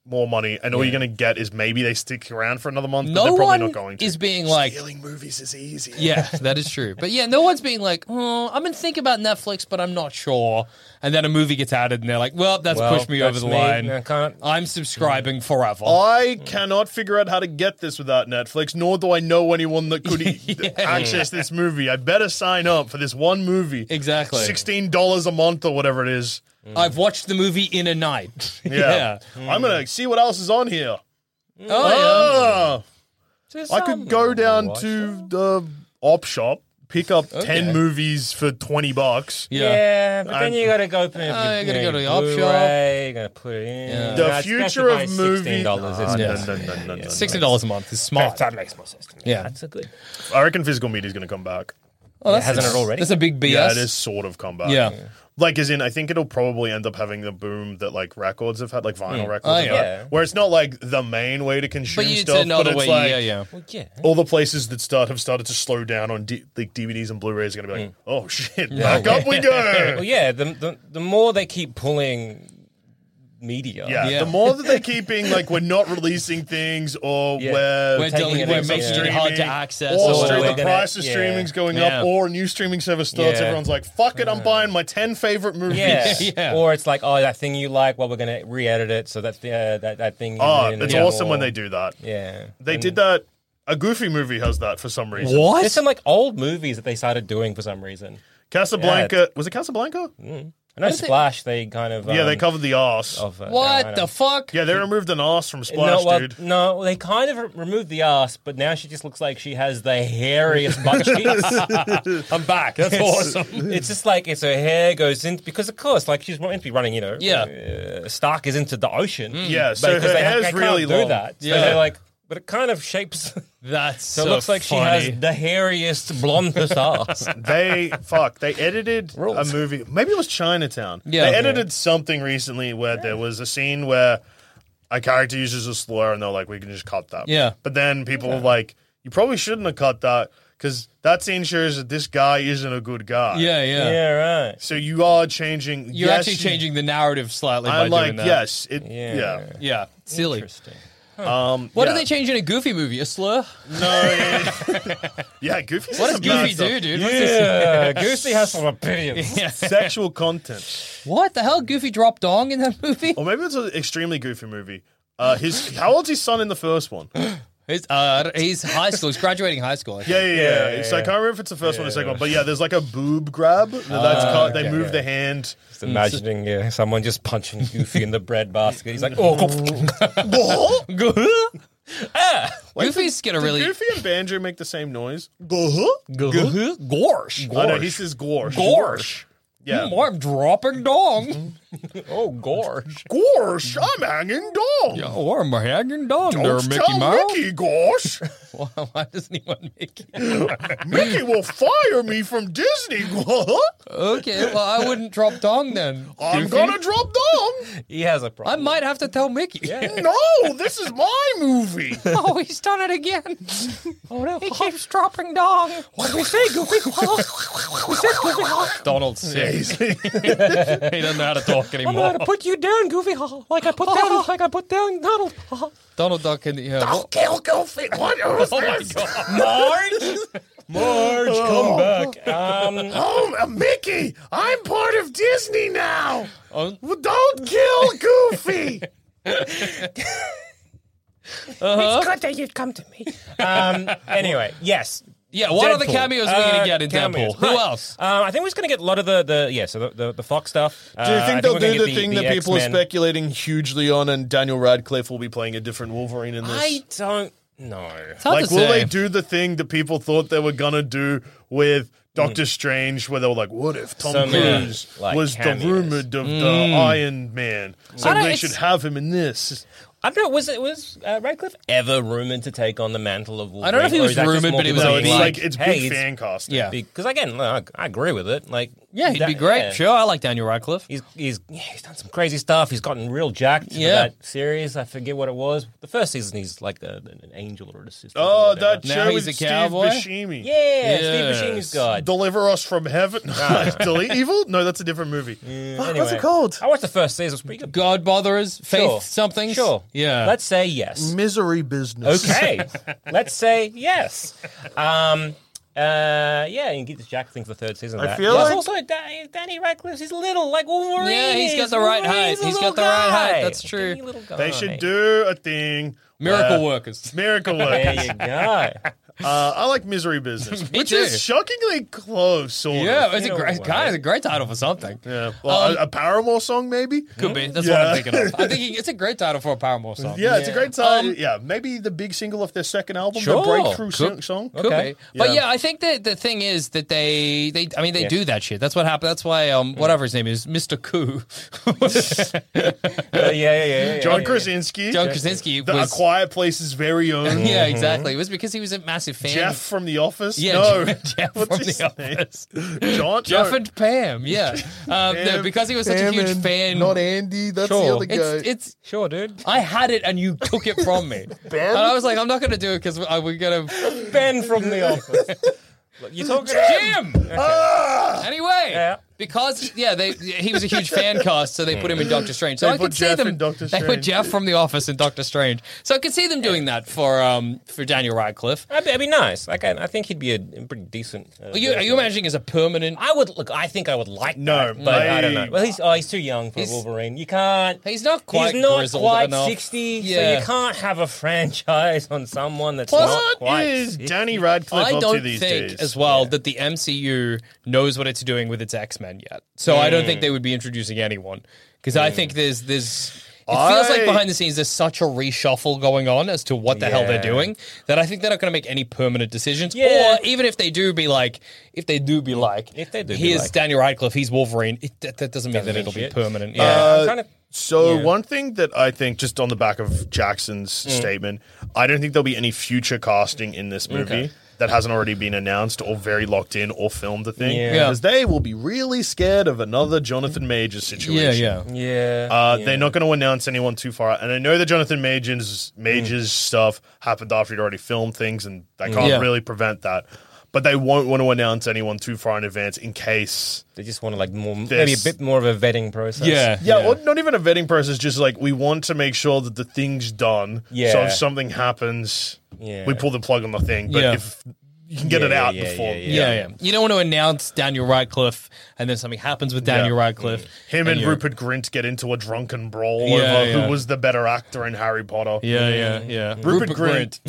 more money, and all you're going to get is maybe they stick around for another month, but No they're probably one not going to. is being like, Stealing movies is easy. yeah, that is true. But yeah, no one's being like, oh, I've been thinking about Netflix, but I'm not sure. And then a movie gets added, and they're like, well, that's pushed me over the line. I'm subscribing forever. I cannot figure out how to get this without Netflix, nor do I know anyone that could access this movie. I better sign up for this one movie. Exactly. $16 a month or whatever it is. I've watched the movie in a night. Yeah. I'm going to see what else is on here. Oh, I could go down to the op shop, pick up 10 movies for $20. Yeah, but then you got to go open it. you gotta go to the op shop. You got to put it in. Yeah. The future of movie. $16, isn't it? No. $16 a month is smart. That makes more sense to me. Yeah. That's a good. I reckon physical media is going to come back. Oh, Hasn't it already? That's a big BS. Yeah, it is sort of come back. Yeah. Like, as in, I think it'll probably end up having the boom that, like, records have had, like, vinyl records. Oh, have had, yeah. Where it's not, like, the main way to consume But it's stuff, another but it's way. like, Yeah. Well, yeah. all the places that have started to slow down on like DVDs and Blu-rays are going to be like, oh, shit, back up we go. Well, yeah. The more they keep pulling media, Yeah, the more that they keep being like, we're not releasing things, or we're taking it we're into making it streaming, hard to access. or or the whatever. price of streaming's going up, or a new streaming service starts. Yeah. Everyone's like, fuck it, I'm buying my 10 favorite movies. Yeah. Yeah. Or it's like, oh, that thing you like, well, we're going to re-edit it, so that's that thing. Oh, isn't in it's anymore. awesome when they do that. Yeah. They did that. A Goofy movie has that for some reason. What? There's some like old movies that they started doing for some reason. Casablanca. Was it Casablanca? I know Splash, they kind of Yeah, they covered the arse. What the fuck? Yeah, they removed an arse from Splash, dude. No, they kind of removed the ass, but now she just looks like she has the hairiest butt cheeks. I'm back. That's awesome. It's just like her hair goes in because, of course, like she's meant to be running. Stark is into the ocean. Yeah, so because her they hair's can't really do long. that. So Yeah. they're like, but it kind of shapes. That's So it looks like funny. she has the hairiest, blondest ass. They edited a Rules. movie. Maybe it was Chinatown. Yeah. They edited something recently where there was a scene where a character uses a slur and they're like, we can just cut that. Yeah. But then people were like, you probably shouldn't have cut that because that scene shows that this guy isn't a good guy. Yeah. Yeah, right. So you are changing. You're actually changing the narrative slightly by I'm like, doing that. yes. Yeah. Yeah. Silly. Interesting. What do they change in a Goofy movie? A slur? No. Yeah, Goofy. What does Goofy do, dude? What's this? Yeah, Goosey has some opinions. Sexual content. What the hell? Goofy dropped dong in that movie? Or maybe it's an extremely goofy movie. How old's his son in the first one? He's high school. He's graduating high school. I think. Yeah. So I can't remember if it's the first one or the second one, but yeah, there's like a boob grab. That's cut. They move the hand. Just imagining someone just punching Goofy in the bread basket. He's like, oh, Goofy's gonna Did really Goofy and Banjo make the same noise? gorsh. I know, he says gorsh. Gorsh. Yeah. I'm dropping dong. oh, gorge. Gorsh, I'm hanging dong. Oh, I'm hanging dong there, Don't Mickey tell Mouse. Mickey, Gorsh. Why doesn't he want Mickey? Mickey will fire me from Disney. Okay, well, I wouldn't drop dong then. I'm Goofy. gonna drop dong. He has a I problem. might have to tell Mickey. No, this is my movie. Oh, he's done it again. Oh no, he keeps dropping dong. What did we say, Goofy? We said Goofy. Donald's sick. he doesn't know how to talk anymore. put you down, Goofy. Like I put down Donald. Donald Duck and Kill Goofy. What is this? Marge, come back. Oh, Mickey, I'm part of Disney now. Oh. Don't kill Goofy. It's good that you'd come to me. Anyway, yes. Yeah, what other Deadpool. cameos are we going to get in Cameos. Deadpool? Who Right. else? I think we're just going to get a lot of the Fox stuff. Do you think they'll do the thing that people are X-Men. speculating hugely on, and Daniel Radcliffe will be playing a different Wolverine in this? I don't know. It's hard Like, to will say. they do the thing that people thought they were gonna do with Doctor Strange, where they were like, "What if Tom So many, Cruise like, was cameos. the rumored of the Iron Man? So I don't- they it's- should have him in this." I don't know. Was Radcliffe ever rumored to take on the mantle of Wolverine? I don't know if he Or was is that just rumoured, more but he was people No, a it's being big- like it's hey, big fan casting. Yeah. Because again, I agree with it. Like, Yeah, he'd be great. yeah. Sure, I like Daniel Radcliffe. He's done some crazy stuff. He's gotten real jacked for Yeah. that series. I forget what it was. The first season, he's like an angel or an assistant. or Oh, whatever. that Now show he's with a Steve cowboy? Buscemi. Yeah, Yes. Steve Buscemi's God. Deliver Us from Heaven. Delete Evil? No, that's a different movie. Fuck, what's Anyway, it called? I watched the first season. It was pretty good. God Botherers, Faith Sure. something. Sure. Yeah. Let's say yes. Misery Business. Okay. Let's say yes. Yeah, you get this Jack thing for the third season. Of I that. feel Plus like- also Danny Radcliffe. He's little, like Wolverine. Yeah, he's got the right height. Wolverine's a He's little got the right height. guy. That's true. Tiny little guy. They should do a thing. Miracle Workers. Miracle There Workers. you go. I like Misery Business, Me which too. is shockingly close, sort Yeah, of. it's In a way. kind of a great title for something. Yeah. Well, a Paramore song, maybe? Could be. That's what I'm thinking of. I'm thinking it's a great title for a Paramore song. Yeah, it's a great title. Yeah, maybe the big single off their second album, Sure. the breakthrough Could- song. Could Okay. be. But Yeah. yeah, I think that the thing is that they do that shit. That's what happened. That's why whatever his name is, Mr. Koo. Yeah. John Krasinski. John Krasinski The was A Quiet Place's very own. Yeah, exactly. It was because he was a massive fan. Jeff from The Office. Yeah, no. Jeff What's from his The name? Office. John. Jeff no. and Pam, yeah. No, because he was such a Pam huge and fan. Not Andy. That's Sure. the other guy. It's Sure, dude. I had it and you took it from me. Ben? And I was like, I'm not going to do it because we're going to. Ben from The Office. Look, you're talking about Jim! Anyway, Yeah. because he was a huge fan cast, so they put him in Doctor Strange. So They I put could see Jeff them. in Doctor They put Strange. Jeff from The Office in Doctor Strange. So I could see them doing that for Daniel Radcliffe. That'd be nice. Like, I think he'd be a pretty decent. Are you imagining as a permanent? I think I would like No, that, but I don't know. I- Well, he's too young for He's- Wolverine. You can't. He's not quite. He's not grizzled quite enough. 60, so Yeah. you can't have a franchise on someone that's Plus, not What quite is 60. Danny Radcliffe I up to don't these think days? as well that the MCU knows what it's doing with its X-Men yet. So I don't think they would be introducing anyone because I think there's it feels like behind the scenes there's such a reshuffle going on as to what the hell they're Yeah. doing that I think they're not going to make any permanent decisions. Yeah. Or even if they do be like, here's Daniel Radcliffe, he's Wolverine. That doesn't mean that it'll be shit. permanent. Yeah, Yeah. I'm trying to. So Yeah. one thing that I think, just on the back of Jackson's statement, I don't think there'll be any future casting in this movie that hasn't already been announced or very locked in or filmed a thing. Yeah. Because they will be really scared of another Jonathan Majors situation. Yeah. They're not going to announce anyone too far out. And I know that Jonathan Majors stuff happened after he'd already filmed things, and they can't Yeah. really prevent that. But they won't want to announce anyone too far in advance in case... They just want to maybe a bit more of a vetting process. Yeah, or not even a vetting process, just like we want to make sure that the thing's done. Yeah. So if something happens, Yeah. we pull the plug on the thing. But Yeah. if you can get it out before. Yeah. You don't want to announce Daniel Radcliffe and then something happens with Daniel Radcliffe. Him and you're- Rupert Grint get into a drunken brawl Yeah, over yeah. who was the better actor in Harry Potter. Yeah. Rupert Grint.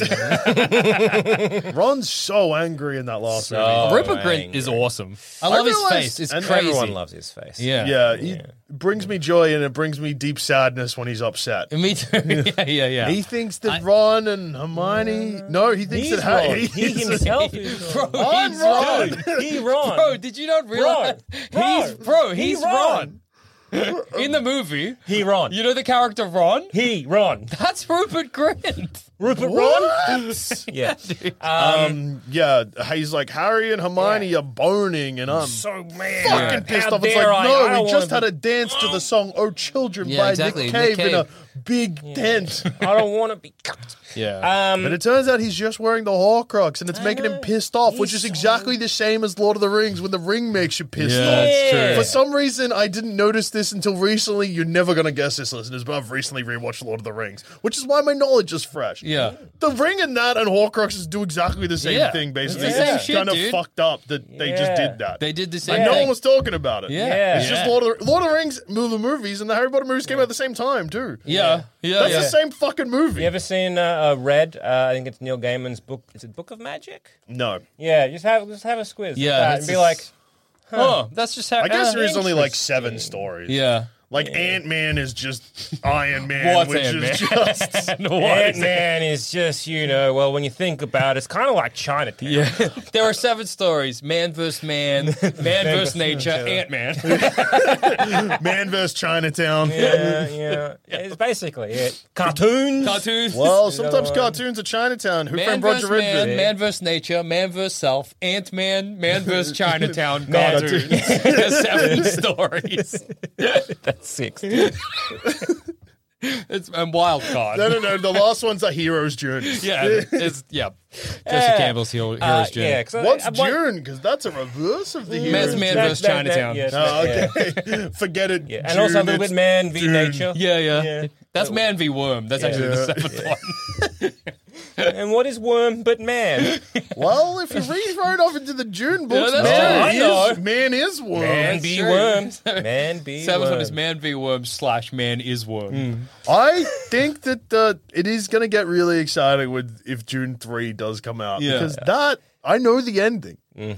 Ron's so angry in that last movie. Rupert Grint angry. is awesome. I love his realized- face. It's and crazy. Everyone loves his face. Yeah. Yeah, he brings me joy and it brings me deep sadness when he's upset. Me too. yeah. He thinks that Ron and Hermione. No, he thinks He's that Ron. He he's- himself is Ron. I'm Ron. He Ron. Bro, did you not realize? He's Ron. Ron. In the movie, He Ron. you know the character Ron? He Ron. That's Rupert Grint. Rupert Ron? Yeah. Yeah, he's like, Harry and Hermione are boning, and I'm So mad. fucking pissed How off. It's dare like, I? no, I don't we just wanna had a dance to the song "Oh Children" Yeah, by exactly, Nick Nick Cave in a Cave. big tent. I don't want to be cut. Yeah. But it turns out he's just wearing the Horcrux, and it's making him pissed off, which is exactly the same as Lord of the Rings when the ring makes you pissed Yeah, off. that's true. For some reason, I didn't notice this until recently. You're never going to guess this, listeners, but I've recently rewatched Lord of the Rings, which is why my knowledge is fresh. Yeah. The ring and that and Horcruxes do exactly the same Yeah. thing, basically. It's the same It's shit, kind of dude. fucked up that they just did that. They did the same And no thing. one was talking about it. Yeah. It's just Lord of the Rings, the movies, and the Harry Potter movies came out at the same time, too. Yeah. That's the same fucking movie. You ever seen Red? I think it's Neil Gaiman's book. Is it Book of Magic? No. Yeah, just have a squiz. Yeah, with that it's and be just- like, Oh, that's just how. I guess there is only like interesting. 7 stories. Yeah. Like Ant-Man is just Iron Man, What's which Ant-Man? is just Ant-Man is just, well, when you think about it, it's kind of like Chinatown. Yeah. There are 7 stories: man versus man, man versus nature, Ant-Man. Man vs. Chinatown. Yeah. It's basically it. Cartoons. Cartoons. Well, sometimes cartoons are Chinatown. Who Man framed versus Roger man, Rabbit? man versus nature, man versus self, Ant-Man, man versus Chinatown, Man- cartoons. There's 7 stories. That's 6. And wild card. No. The last one's a hero's journey. Jesse Campbell's hero's journey. Yeah, 'cause What's June? Because that's a reverse of the Man's hero's Man journey. versus Chinatown. Yes, Okay. Forget it. yeah. And also a little June, bit Man v June. Nature. Yeah. That's Man v Worm. That's actually the seventh one. And what is worm but man? Well, if you rewrite off into the June books, that's man is worm. Man be true. worm. Man be Seventh worm. one is Man v Worm / Man is Worm. I think that it is going to get really exciting if June 3 does come out. Yeah. Because I know the ending.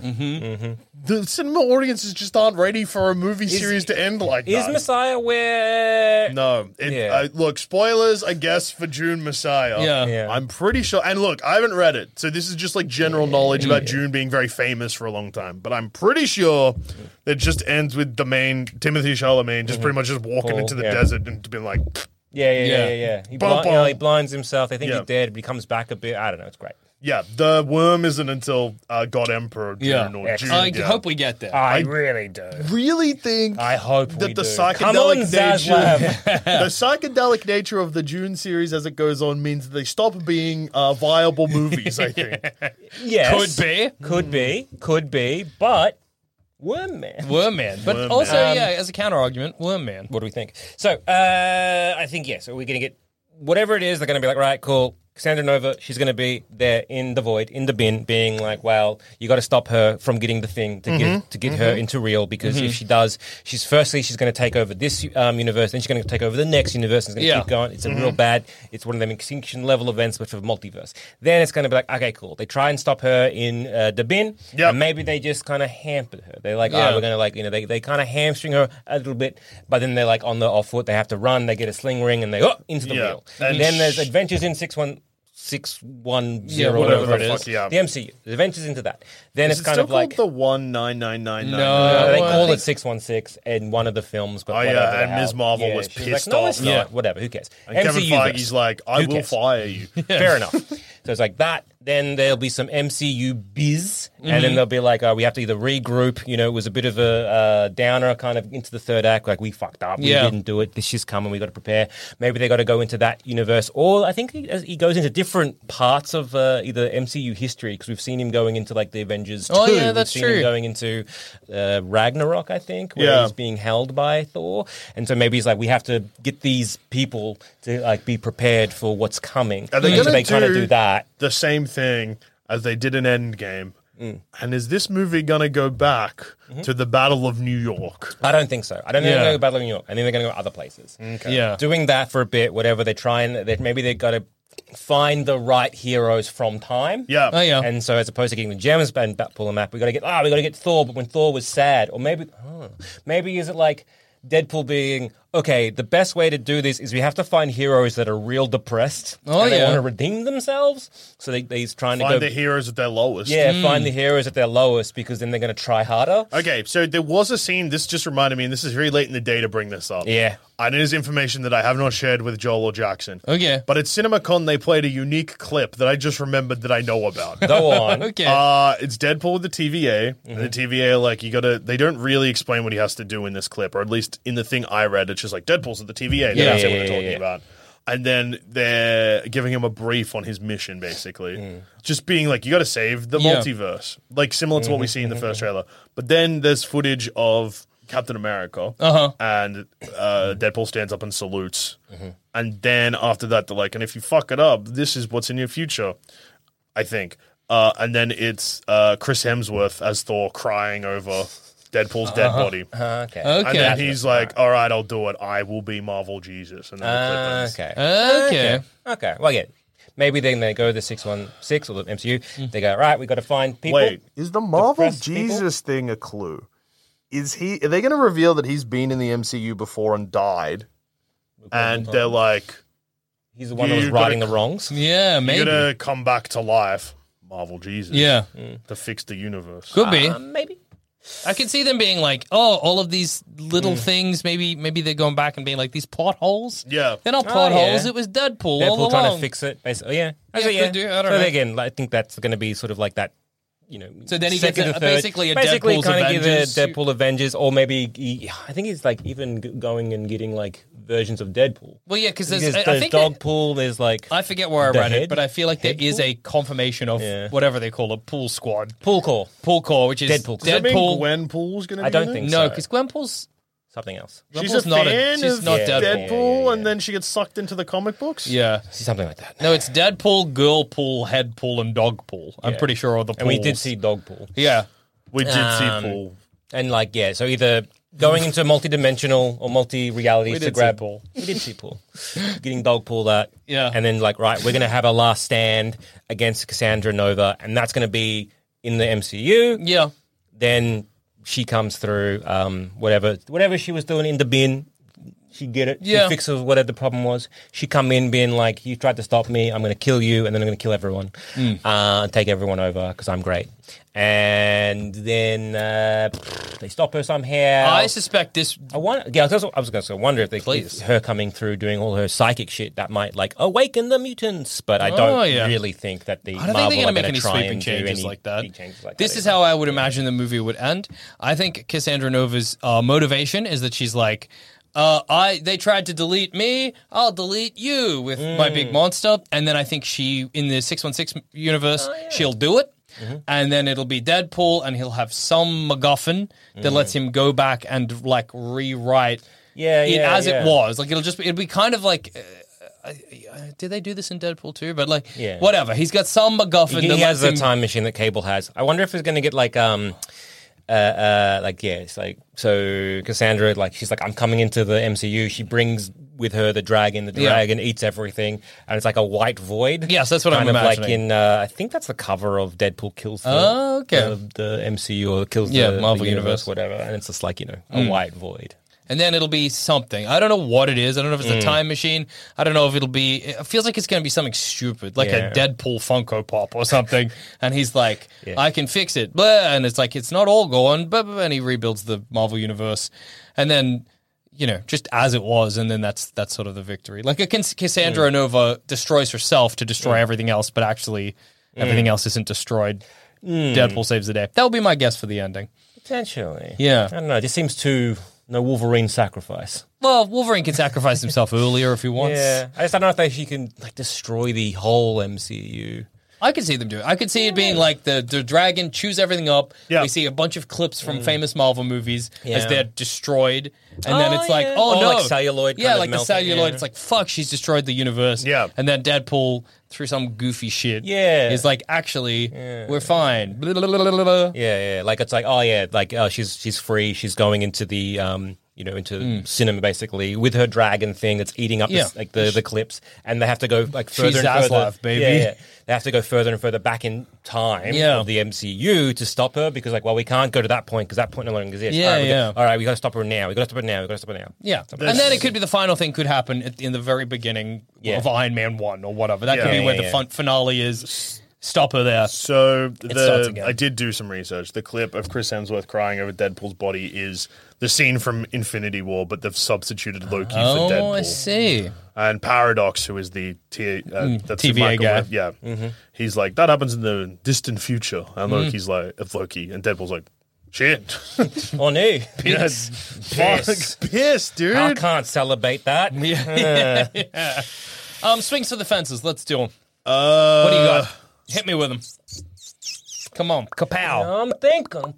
The cinema audiences just aren't ready for a movie series to end like Is that. Messiah where... No. Look, spoilers, I guess, for June Messiah. Yeah. I'm pretty sure. And look, I haven't read it, so this is just like general knowledge about June being very famous for a long time. But I'm pretty sure it just ends with the main Timothy Chalamet just pretty much just walking Paul, into the yeah. desert and being like, Yeah. He, Bum, bum. he blinds himself. They think Yeah. he's dead, but he comes back a bit. I don't know. It's great. yeah, the worm isn't until God Emperor June or June. I yeah. hope we get there. I really do. really think I hope that we the do. Come on, psychedelic nature, Zaslav. the psychedelic nature of the June series as it goes on means that they stop being viable movies. I think. Yes. Could be. But Worm Man. Worm Man. But Worm also, Man. as a counter argument, Worm Man. What do we think? So, I think, yes. So we're going to get whatever it is. They're going to be like, right, cool. Cassandra Nova, she's going to be there in the void, in the bin, being like, well, you got to stop her from getting the thing to get her into real, because if she does, she's going to take over this universe, then she's going to take over the next universe, and it's going to keep going. It's a real bad, it's one of them extinction level events, but for multiverse. Then it's going to be like, okay, cool. They try and stop her in the bin, and maybe they just kind of hamper her. They're like, we're going to they kind of hamstring her a little bit, but then they're like on the off foot, they have to run, they get a sling ring, and they into the real. And then there's Adventures in 610, whatever it is. The MCU. The Adventures into that. Then it's kind of like the 19999. No, they I called think- it 616 in one of the films. But Oh, whatever yeah, the and hell. Ms. Marvel Yeah, was she pissed like, no, off. it's not. Yeah. Whatever, who cares? And Kevin MCU Feige's verse. like, I Who will cares? fire you. Fair enough. So it's like that. Then there'll be some MCU biz, and then they'll be like, we have to either regroup. It was a bit of a downer kind of into the third act. Like, we fucked up. We didn't do it. This is coming. We got to prepare. Maybe they got to go into that universe. Or I think he goes into different parts of either MCU history, because we've seen him going into like the Avengers 2. Oh, yeah, that's We've seen true. him going into Ragnarok, I think, where he's being held by Thor. And so maybe he's like, we have to get these people to like be prepared for what's coming. Are they So gonna they kind of do that. The same thing as they did in Endgame. And is this movie going to go back to the Battle of New York? I don't think so. I don't think they're going to go Battle of New York. I think they're going to go other places. Yeah. Doing that for a bit, whatever, they try and maybe they got to find the right heroes from time. Yeah. Oh, yeah. And so as opposed to getting the gems and pull them up, we got to get Thor, but when Thor was sad, or maybe is it like Deadpool being, okay, the best way to do this is we have to find heroes that are real depressed and they want to redeem themselves. So he's trying to Find go the heroes at their lowest. find the heroes at their lowest, because then they're going to try harder. Okay, so there was a scene, this just reminded me, and this is very late in the day to bring this up. Yeah. And it is information that I have not shared with Joel or Jackson. Okay. But at CinemaCon, they played a unique clip that I just remembered that I know about. Go on. Okay. It's Deadpool with the TVA. And the TVA are like, they don't really explain what he has to do in this clip, or at least in the thing I read, it's just like, Deadpool's at the TVA. They don't say what they're talking about. And then they're giving him a brief on his mission, basically. Just being like, you got to save the multiverse. Like, similar to what we see in the first trailer. But then there's footage of Captain America. And Deadpool stands up and salutes. And then after that, they're like, and if you fuck it up, this is what's in your future, I think. And then it's Chris Hemsworth as Thor crying over Deadpool's dead body. Okay. And then he's like, all right, I'll do it. I will be Marvel Jesus. And then the clip ends. Okay. Well, yeah. Maybe then they go to the 616 or the MCU. They go, right, we got to find people. Wait, is the Marvel depressed Jesus thing a clue? Are they going to reveal that he's been in the MCU before and died? And they're like, He's the one that was righting the wrongs. Yeah, maybe. you're going to come back to life, Marvel Jesus. Yeah. To fix the universe. Could be. Maybe. I can see them being like, oh, all of these little things, maybe they're going back and being like, these plot holes? Yeah. They're not plot yeah. holes, it was Deadpool all Deadpool along. trying to fix it, basically. Yeah. Yeah, could do. I don't so know. again, I think that's going to be sort of like that So then he second gets or third. basically a basically Deadpool's kind of give a Avengers. Deadpool Avengers, or maybe I think he's like even going and getting like versions of Deadpool. Well, yeah, because There's I think Dogpool. There's like I forget where I the read it, head- but I feel like there is Headpool? a confirmation of whatever they call it, Pool Squad. Pool Core. Pool Core, which is Deadpool. Does that mean Deadpool. Gwenpool's going to be I don't in it? think No, so. because Gwenpool's Something else. She's Gwenpool's a not fan she's of not Yeah. Deadpool. Deadpool, Yeah. and then she gets sucked into the comic books? Yeah. Something like that. No, it's Deadpool, Girlpool, Headpool, and Dogpool. I'm Yeah. pretty sure all the pools. And we did see Dogpool. Yeah. We did see Pool. And so either going into multi-dimensional or multi-realities We to did see grab Pool. We did see Pool. Getting Dogpool that. Yeah. And then right, we're going to have our last stand against Cassandra Nova, and that's going to be in the MCU. Yeah. Then she comes through, whatever she was doing in the bin, she get it. Yeah. She fixes whatever the problem was. She come in being like, you tried to stop me, I'm going to kill you, and then I'm going to kill everyone. And take everyone over because I'm great. And then they stop her somehow. I suspect this. I wonder going to wonder if if her coming through doing all her psychic shit that might like awaken the mutants, but I don't really think that the I don't Marvel think they're are going to make gonna any try sweeping and do changes any like that. big changes like This that is either. how I would imagine the movie would end. I think Cassandra Nova's motivation is that she's like, they tried to delete me, I'll delete you with my big monster. And then I think she, in the 616 universe, she'll do it. And then it'll be Deadpool, and he'll have some MacGuffin that lets him go back and like rewrite it as it was. Like it'll be kind of like. Did they do this in Deadpool too? But like, whatever. He's got some MacGuffin. He that has lets a him, time machine that Cable has. I wonder if it's going to get like it's like so Cassandra she's like, I'm coming into the MCU. She brings with her the dragon. The dragon eats everything, and it's like a white void. Yes, that's what I'm kind of like imagining. in I think that's the cover of Deadpool kills the, Oh, okay. the MCU or kills the Marvel the universe. whatever, and it's just like a white void. and then it'll be something. I don't know what it is. I don't know if it's a time machine. I don't know if it'll be. It feels like it's going to be something stupid, like a Deadpool Funko Pop or something. And he's like, I can fix it. Blah, and it's like, it's not all gone. Blah, blah, blah, and he rebuilds the Marvel universe. And then, just as it was. And then that's sort of the victory. Like a Cassandra Nova destroys herself to destroy everything else, but actually everything else isn't destroyed. Deadpool saves the day. That would be my guess for the ending. Potentially. Yeah. I don't know. It just seems too no Wolverine sacrifice. Well, Wolverine can sacrifice himself earlier if he wants. Yeah. I just don't know if she can destroy the whole MCU. I could see them do it. I could see it being like the dragon chews everything up. Yeah. We see a bunch of clips from famous Marvel movies as Yeah. they're destroyed. And then it's like, yeah. oh, Or no. like celluloid Yeah, kind of like the melting, celluloid. yeah. It's like, fuck, she's destroyed the universe. Yeah. And then Deadpool, through some goofy shit, Yeah. is like, actually, we're fine. Blah, blah, blah, blah, blah. Yeah. Like it's like, she's free. She's going into the into cinema basically with her dragon thing that's eating up the clips, and they have to go like further She's and further. Zaslav, baby. Yeah. They have to go further and further back in time of the MCU to stop her because we can't go to that point because that point no longer exists. Yeah, All right, we got to stop her now. We got to stop her now. We got to stop her now. Yeah. And then it could be the final thing could happen in the very beginning of Iron Man 1 or whatever. That could be where the finale is. Stop her there. So starts again. I did do some research. The clip of Chris Hemsworth crying over Deadpool's body is the scene from Infinity War, but they've substituted Loki for Deadpool. Oh, I see. And Paradox, who is the that's TVA Michael guy. Webb, he's like, that happens in the distant future. And Loki's like, of Loki, and Deadpool's like, shit. Oh no, Pissed, dude. I can't celebrate that. Swings for the fences. Let's do them. What do you got? Hit me with them. Come on. Kapow. I'm thinking.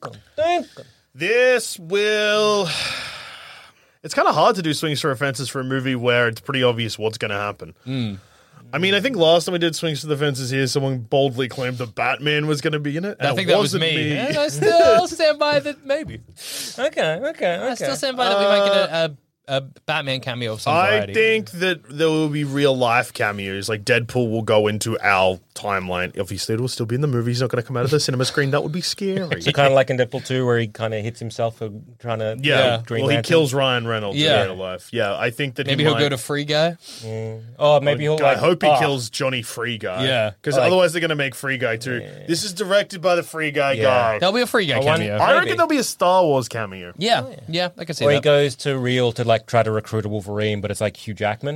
This will... It's kind of hard to do swings for the fences for a movie where it's pretty obvious what's going to happen. I mean, I think last time we did swings for the fences here, someone boldly claimed the Batman was going to be in it. And I think that was wasn't me. And I still stand by that, maybe. Okay. I still stand by that we might get a Batman cameo of some variety. I think that there will be real life cameos. Like Deadpool will go into our timeline. Obviously, it will still be in the movie. He's not going to come out of the cinema screen. That would be scary. So kind of like in Deadpool 2 where he kind of hits himself for trying to Green Well, he Lantern. kills Ryan Reynolds Yeah. in real life. Yeah, I think that Maybe he he'll might, go to Free Guy. Oh, maybe he'll I hope he kills Johnny Free Guy. Yeah. Because otherwise they're going to make Free Guy too. This is directed by the Free Guy guy. There'll be a Free Guy cameo. I Maybe. reckon there'll be a Star Wars cameo. Yeah, I can see Or he that. goes to Real to try to recruit a Wolverine, but it's like Hugh Jackman.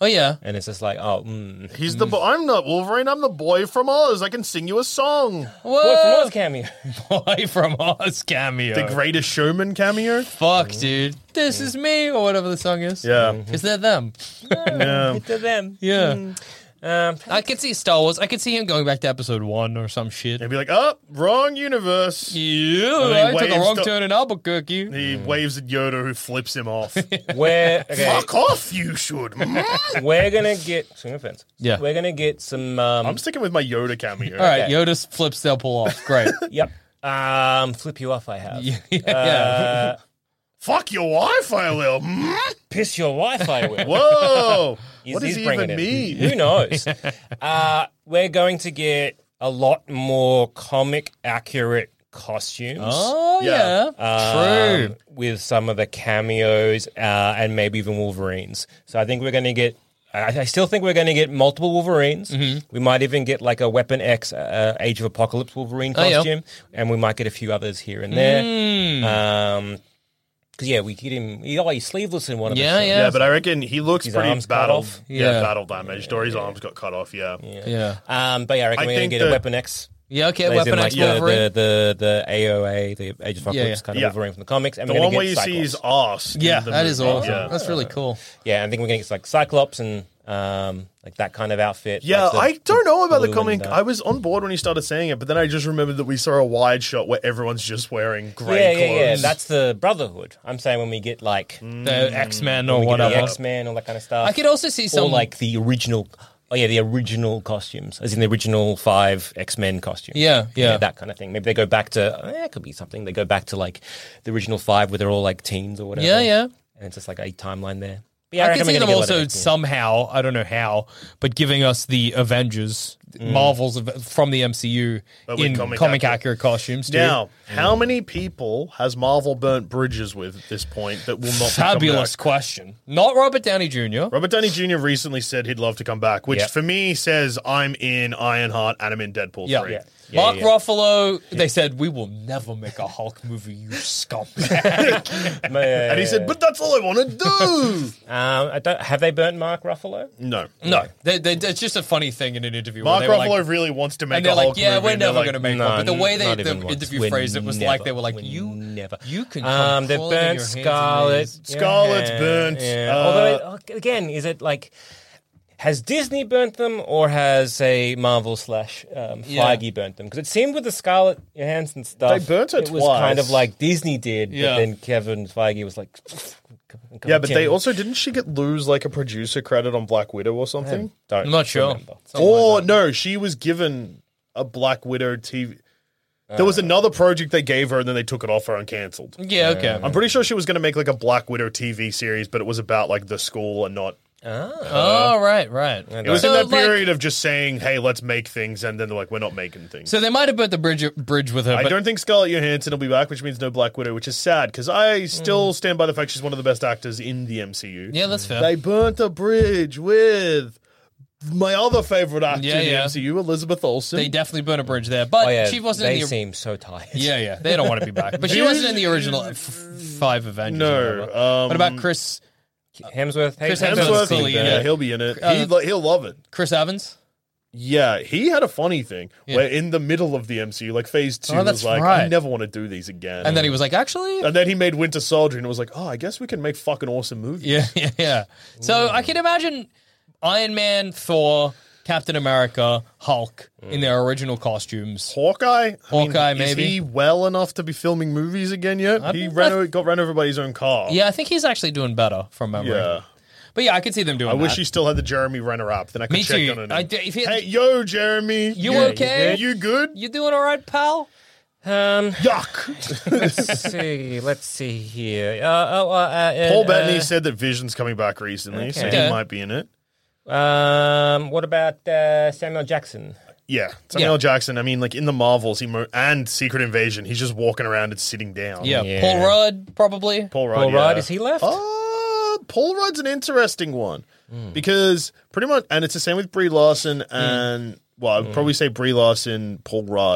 Oh, yeah. And it's just like, oh, He's the I'm not Wolverine. I'm the boy from Oz. I can sing you a song. Boy from Oz cameo. Boy from Oz cameo. The Greatest Showman cameo. Fuck, dude. This is me, or whatever the song is. Yeah. Is that them? Yeah. To them. Yeah. I could see Star Wars. I could see him going back to episode 1 or some shit. They'd be like, oh, wrong universe. Yeah, And he I took a waves wrong to- turn in Albuquerque. He waves at Yoda, who flips him off. Fuck off, you should. We're gonna get swing offense. Yeah. We're gonna get some. I'm sticking with my Yoda cameo. All right, Okay. Yoda's flips they'll pull off. Great. Yep. Flip you off. I have. Yeah. Fuck your Wi-Fi, I will. Piss your Wi-Fi with. Whoa. He's- What does he's he bringing even it. mean? Who knows? We're going to get a lot more comic accurate costumes. Oh, yeah. True. With some of the cameos and maybe even Wolverines. So I think we're going to get. I still think we're going to get multiple Wolverines. Mm-hmm. We might even get like a Weapon X Age of Apocalypse Wolverine Oh, yeah. costume, and we might get a few others here and there. Because we get him. He's sleeveless in one of Yeah, them. yeah. Yeah, but I reckon he looks His pretty arms cut battle. off. Yeah. Battle damaged, or his arms got cut off. Yeah. Yeah. But yeah, I reckon I we're going think to get a that- Weapon X. Yeah, okay, As in, Weapon like, X Wolverine. the AOA, the Age of Apocalypse Yeah, yeah. kind of Yeah. Wolverine from the comics. And The we're one gonna where get you see his Cyclops. ass. in Yeah, the that is movie. awesome. Yeah. That's really cool. Yeah, I think we're going to get like Cyclops and like that kind of outfit. Yeah, like the- I don't know about the blue comic. and, I was on board when he started saying it, but then I just remembered that we saw a wide shot where everyone's just wearing grey clothes. yeah. That's the Brotherhood. I'm saying when we get like The X-Men when or we get whatever. the X-Men, all that kind of stuff. I could also see or some like the original. Oh yeah, the original costumes, as in the original 5 X-Men costumes. Yeah. that kind of thing. Maybe they go back to. It could be something. They go back to like the original 5 where they're all like teens or whatever. Yeah. And it's just like a timeline there. But yeah, I reckon can see we're them gonna get a lot of also it, yeah. somehow, I don't know how, but giving us the Avengers, Marvels from the MCU But with in comic comic accurate. accurate costumes. Too. Now, how many people has Marvel burnt bridges with at this point that will not be come Fabulous back? question. Not Robert Downey Jr. Robert Downey Jr. recently said he'd love to come back, which Yep. for me says I'm in Ironheart and I'm in Deadpool 3. Yeah. Mark Ruffalo, they said, we will never make a Hulk movie, you scumbag. And he said, but that's all I want to do. have they burnt Mark Ruffalo? No. No, it's just a funny thing in an interview. Mark where they were Ruffalo like, really wants to make and a they're Hulk like, yeah, movie. we're and they're never like, going to make no, one. But the way not the even once. interview We're phrased it was never. like, they were like, We're you never. You can come They've crawling in burnt your hands and Scarlet. knees. Scarlet's burnt. Yeah. Although, again, is it like... Has Disney burnt them, or has a Marvel / Feige burnt them? Because it seemed with the Scarlett Johansson stuff, They burnt her it was kind twice. of like Disney did, Yeah. but then Kevin Feige was like, Yeah, but they also, didn't she lose like a producer credit on Black Widow or something? Don't I'm not sure. remember. Or no, she was given a Black Widow TV. There was another project they gave her and then they took it off her and cancelled. Yeah, okay. I'm pretty sure she was going to make like a Black Widow TV series, but it was about like the school and not. Oh, right. It was in that period of just saying, "Hey, let's make things," and then they're like, "We're not making things." So they might have burnt the bridge with her. I but don't think Scarlett Johansson will be back, which means no Black Widow, which is sad because I still stand by the fact she's one of the best actors in the MCU. Yeah, that's fair. They burnt a bridge with my other favorite actor Yeah, in the yeah. MCU, Elizabeth Olsen. They definitely burnt a bridge there, but Oh, yeah, she wasn't they in the. seem so tired. Yeah, they don't want to be back. But she wasn't in the original 5 Avengers. No, or whatever. What about Chris Hemsworth. Chris Hemsworth's Hemsworth's been clearly in burnt. yeah, it. he'll be in it. He'll love it. Chris Evans? Yeah, he had a funny thing where in the middle of the MCU, like Phase 2, Oh, that's was like, right. I never want to do these again. And then he was like, actually, And then he made Winter Soldier, and it was like, oh, I guess we can make fucking awesome movies. yeah. So I can imagine Iron Man, Thor, Captain America, Hulk in their original costumes. Hawkeye? Hawkeye, Is maybe. he well enough to be filming movies again yet? He got ran over by his own car. Yeah, I think he's actually doing better from memory. Yeah. But yeah, I could see them doing I that. wish he still had the Jeremy Renner app. Then I could Me check too. on it. if he- Hey, yo, Jeremy. You okay? You good? You doing all right, pal? Yuck. Let's see here. Paul Bettany said that Vision's coming back recently, so Okay. he might be in it. What about Samuel Jackson? Yeah, Samuel Jackson. I mean, like in the Marvels, and Secret Invasion, he's just walking around and sitting down. Yeah. Yeah. Paul Rudd, probably. Paul Rudd. Paul yeah. Rudd, is he left? Paul Rudd's an interesting one because pretty much, and it's the same with Brie Larson and well, I'd probably say Brie Larson, Paul Rudd.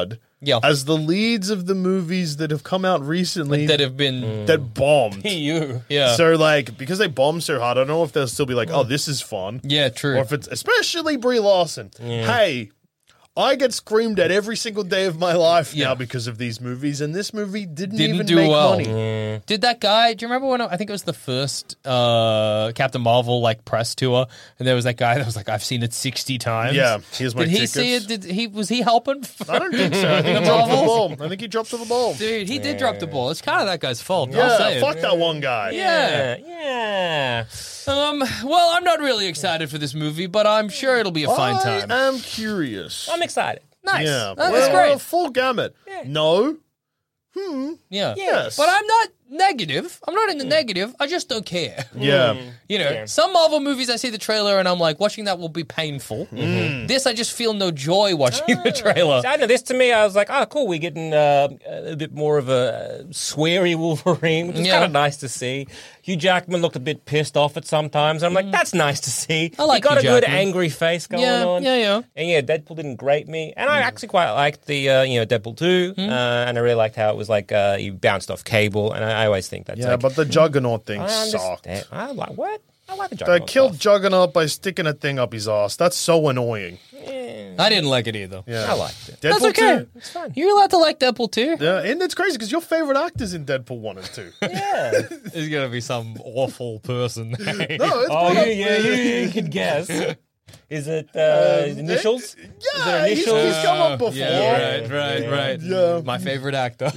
as the leads of the movies that have come out recently that have been that bombed. Yeah. So like because they bombed so hard, I don't know if they'll still be like, oh, this is fun. Yeah, true. Or if it's especially Brie Larson. Hey, I get screamed at every single day of my life now because of these movies, and this movie didn't even do make well. money. Did that guy? Do you remember when I think it was the first Captain Marvel like press tour, and there was that guy that was like, "I've seen it 60 times." Yeah, here's my Did he tickets. see it? Was he helping? I don't think so. I think he dropped the ball. I think he dropped to the ball. Dude, he did drop the ball. It's kind of that guy's fault. I'll say Yeah, it. fuck that one guy. Yeah. Well, I'm not really excited for this movie, but I'm sure it'll be a fine time. I am curious. I'm excited. Nice. Yeah, That's great. Full gamut. No. Yeah. Yes. But I'm not negative. I'm not in the negative. I just don't care. Yeah. You know, some Marvel movies, I see the trailer and I'm like, watching that will be painful. This, I just feel no joy watching the trailer. I know this to me, I was like, oh, cool, we're getting a bit more of a sweary Wolverine, which is kind of nice to see. Hugh Jackman looked a bit pissed off at sometimes. I'm like, that's nice to see. I like he got Hugh a good Jackman. angry face going on. Yeah. And yeah, Deadpool didn't grate me. And I actually quite liked the, Deadpool 2. And I really liked how it was like he bounced off Cable. And I always think that's Yeah, but the Juggernaut thing I sucked. understand. I like what? I like the They Juggernaut killed stuff. Juggernaut by sticking a thing up his ass. That's so annoying. I didn't like it either. Yeah. I liked it. That's Deadpool okay. 2. It's fun. You're allowed to like Deadpool too. Yeah, and it's crazy because your favorite actor's in Deadpool 1 and 2. Yeah. It's gonna be some awful person. No, it's Oh, brought up- you could guess. Is it initials? Yeah, he's come up before. Right. Yeah. My favorite actor.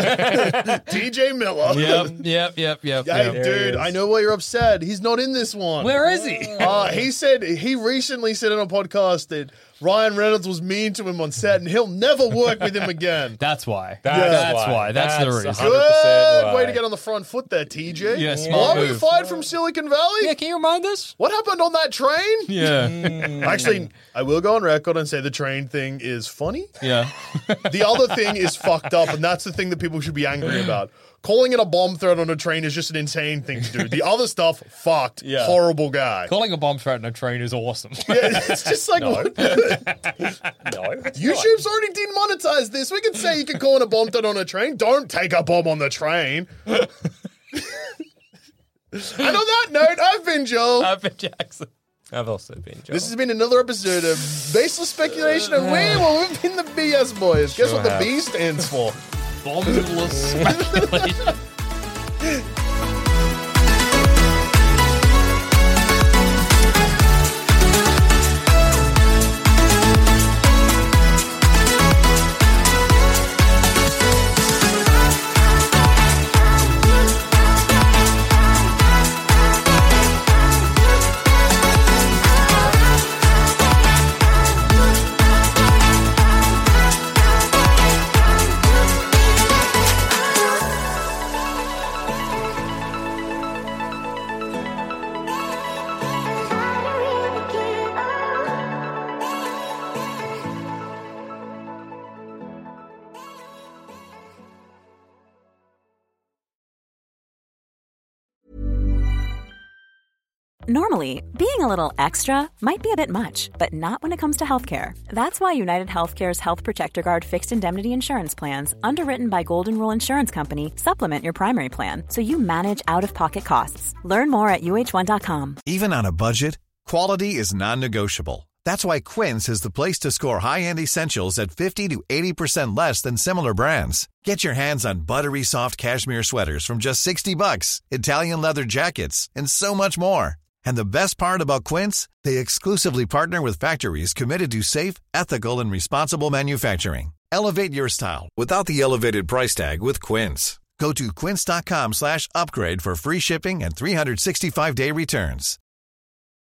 TJ Miller. Yep. Hey, dude, I know why you're upset. He's not in this one. Where is he? He recently said on a podcast that Ryan Reynolds was mean to him on set and he'll never work with him again. That's why. That's why. That's the 100% reason. Good why. way to get on the front foot there, TJ. Yeah, Why smart were you move. fired from Silicon Valley? Yeah, can you remind us? What happened on that train? Yeah. Actually, I will go on record and say the train thing is funny. Yeah. The other thing is fucked up, and that's the thing that people should be angry about. Calling it a bomb threat on a train is just an insane thing to do. The other stuff, fucked. Yeah. Horrible guy. Calling a bomb threat on a train is awesome. Yeah, it's just like, No. what? No. it's YouTube's already demonetized this. We can say you can call it a bomb threat on a train. Don't take a bomb on the train. And on that note, I've been Joel. I've been Jackson. I've also been Joel. This has been another episode of Baseless Speculation, and we've been the BS Boys. Guess what the B stands for? Bombless speculation. Normally, being a little extra might be a bit much, but not when it comes to healthcare. That's why United Healthcare's Health Protector Guard fixed indemnity insurance plans, underwritten by Golden Rule Insurance Company, supplement your primary plan so you manage out-of-pocket costs. Learn more at uh1.com. Even on a budget, quality is non-negotiable. That's why Quince is the place to score high-end essentials at 50 to 80% less than similar brands. Get your hands on buttery soft cashmere sweaters from just $60, Italian leather jackets, and so much more. And the best part about Quince, they exclusively partner with factories committed to safe, ethical, and responsible manufacturing. Elevate your style without the elevated price tag with Quince. Go to quince.com/upgrade for free shipping and 365-day returns.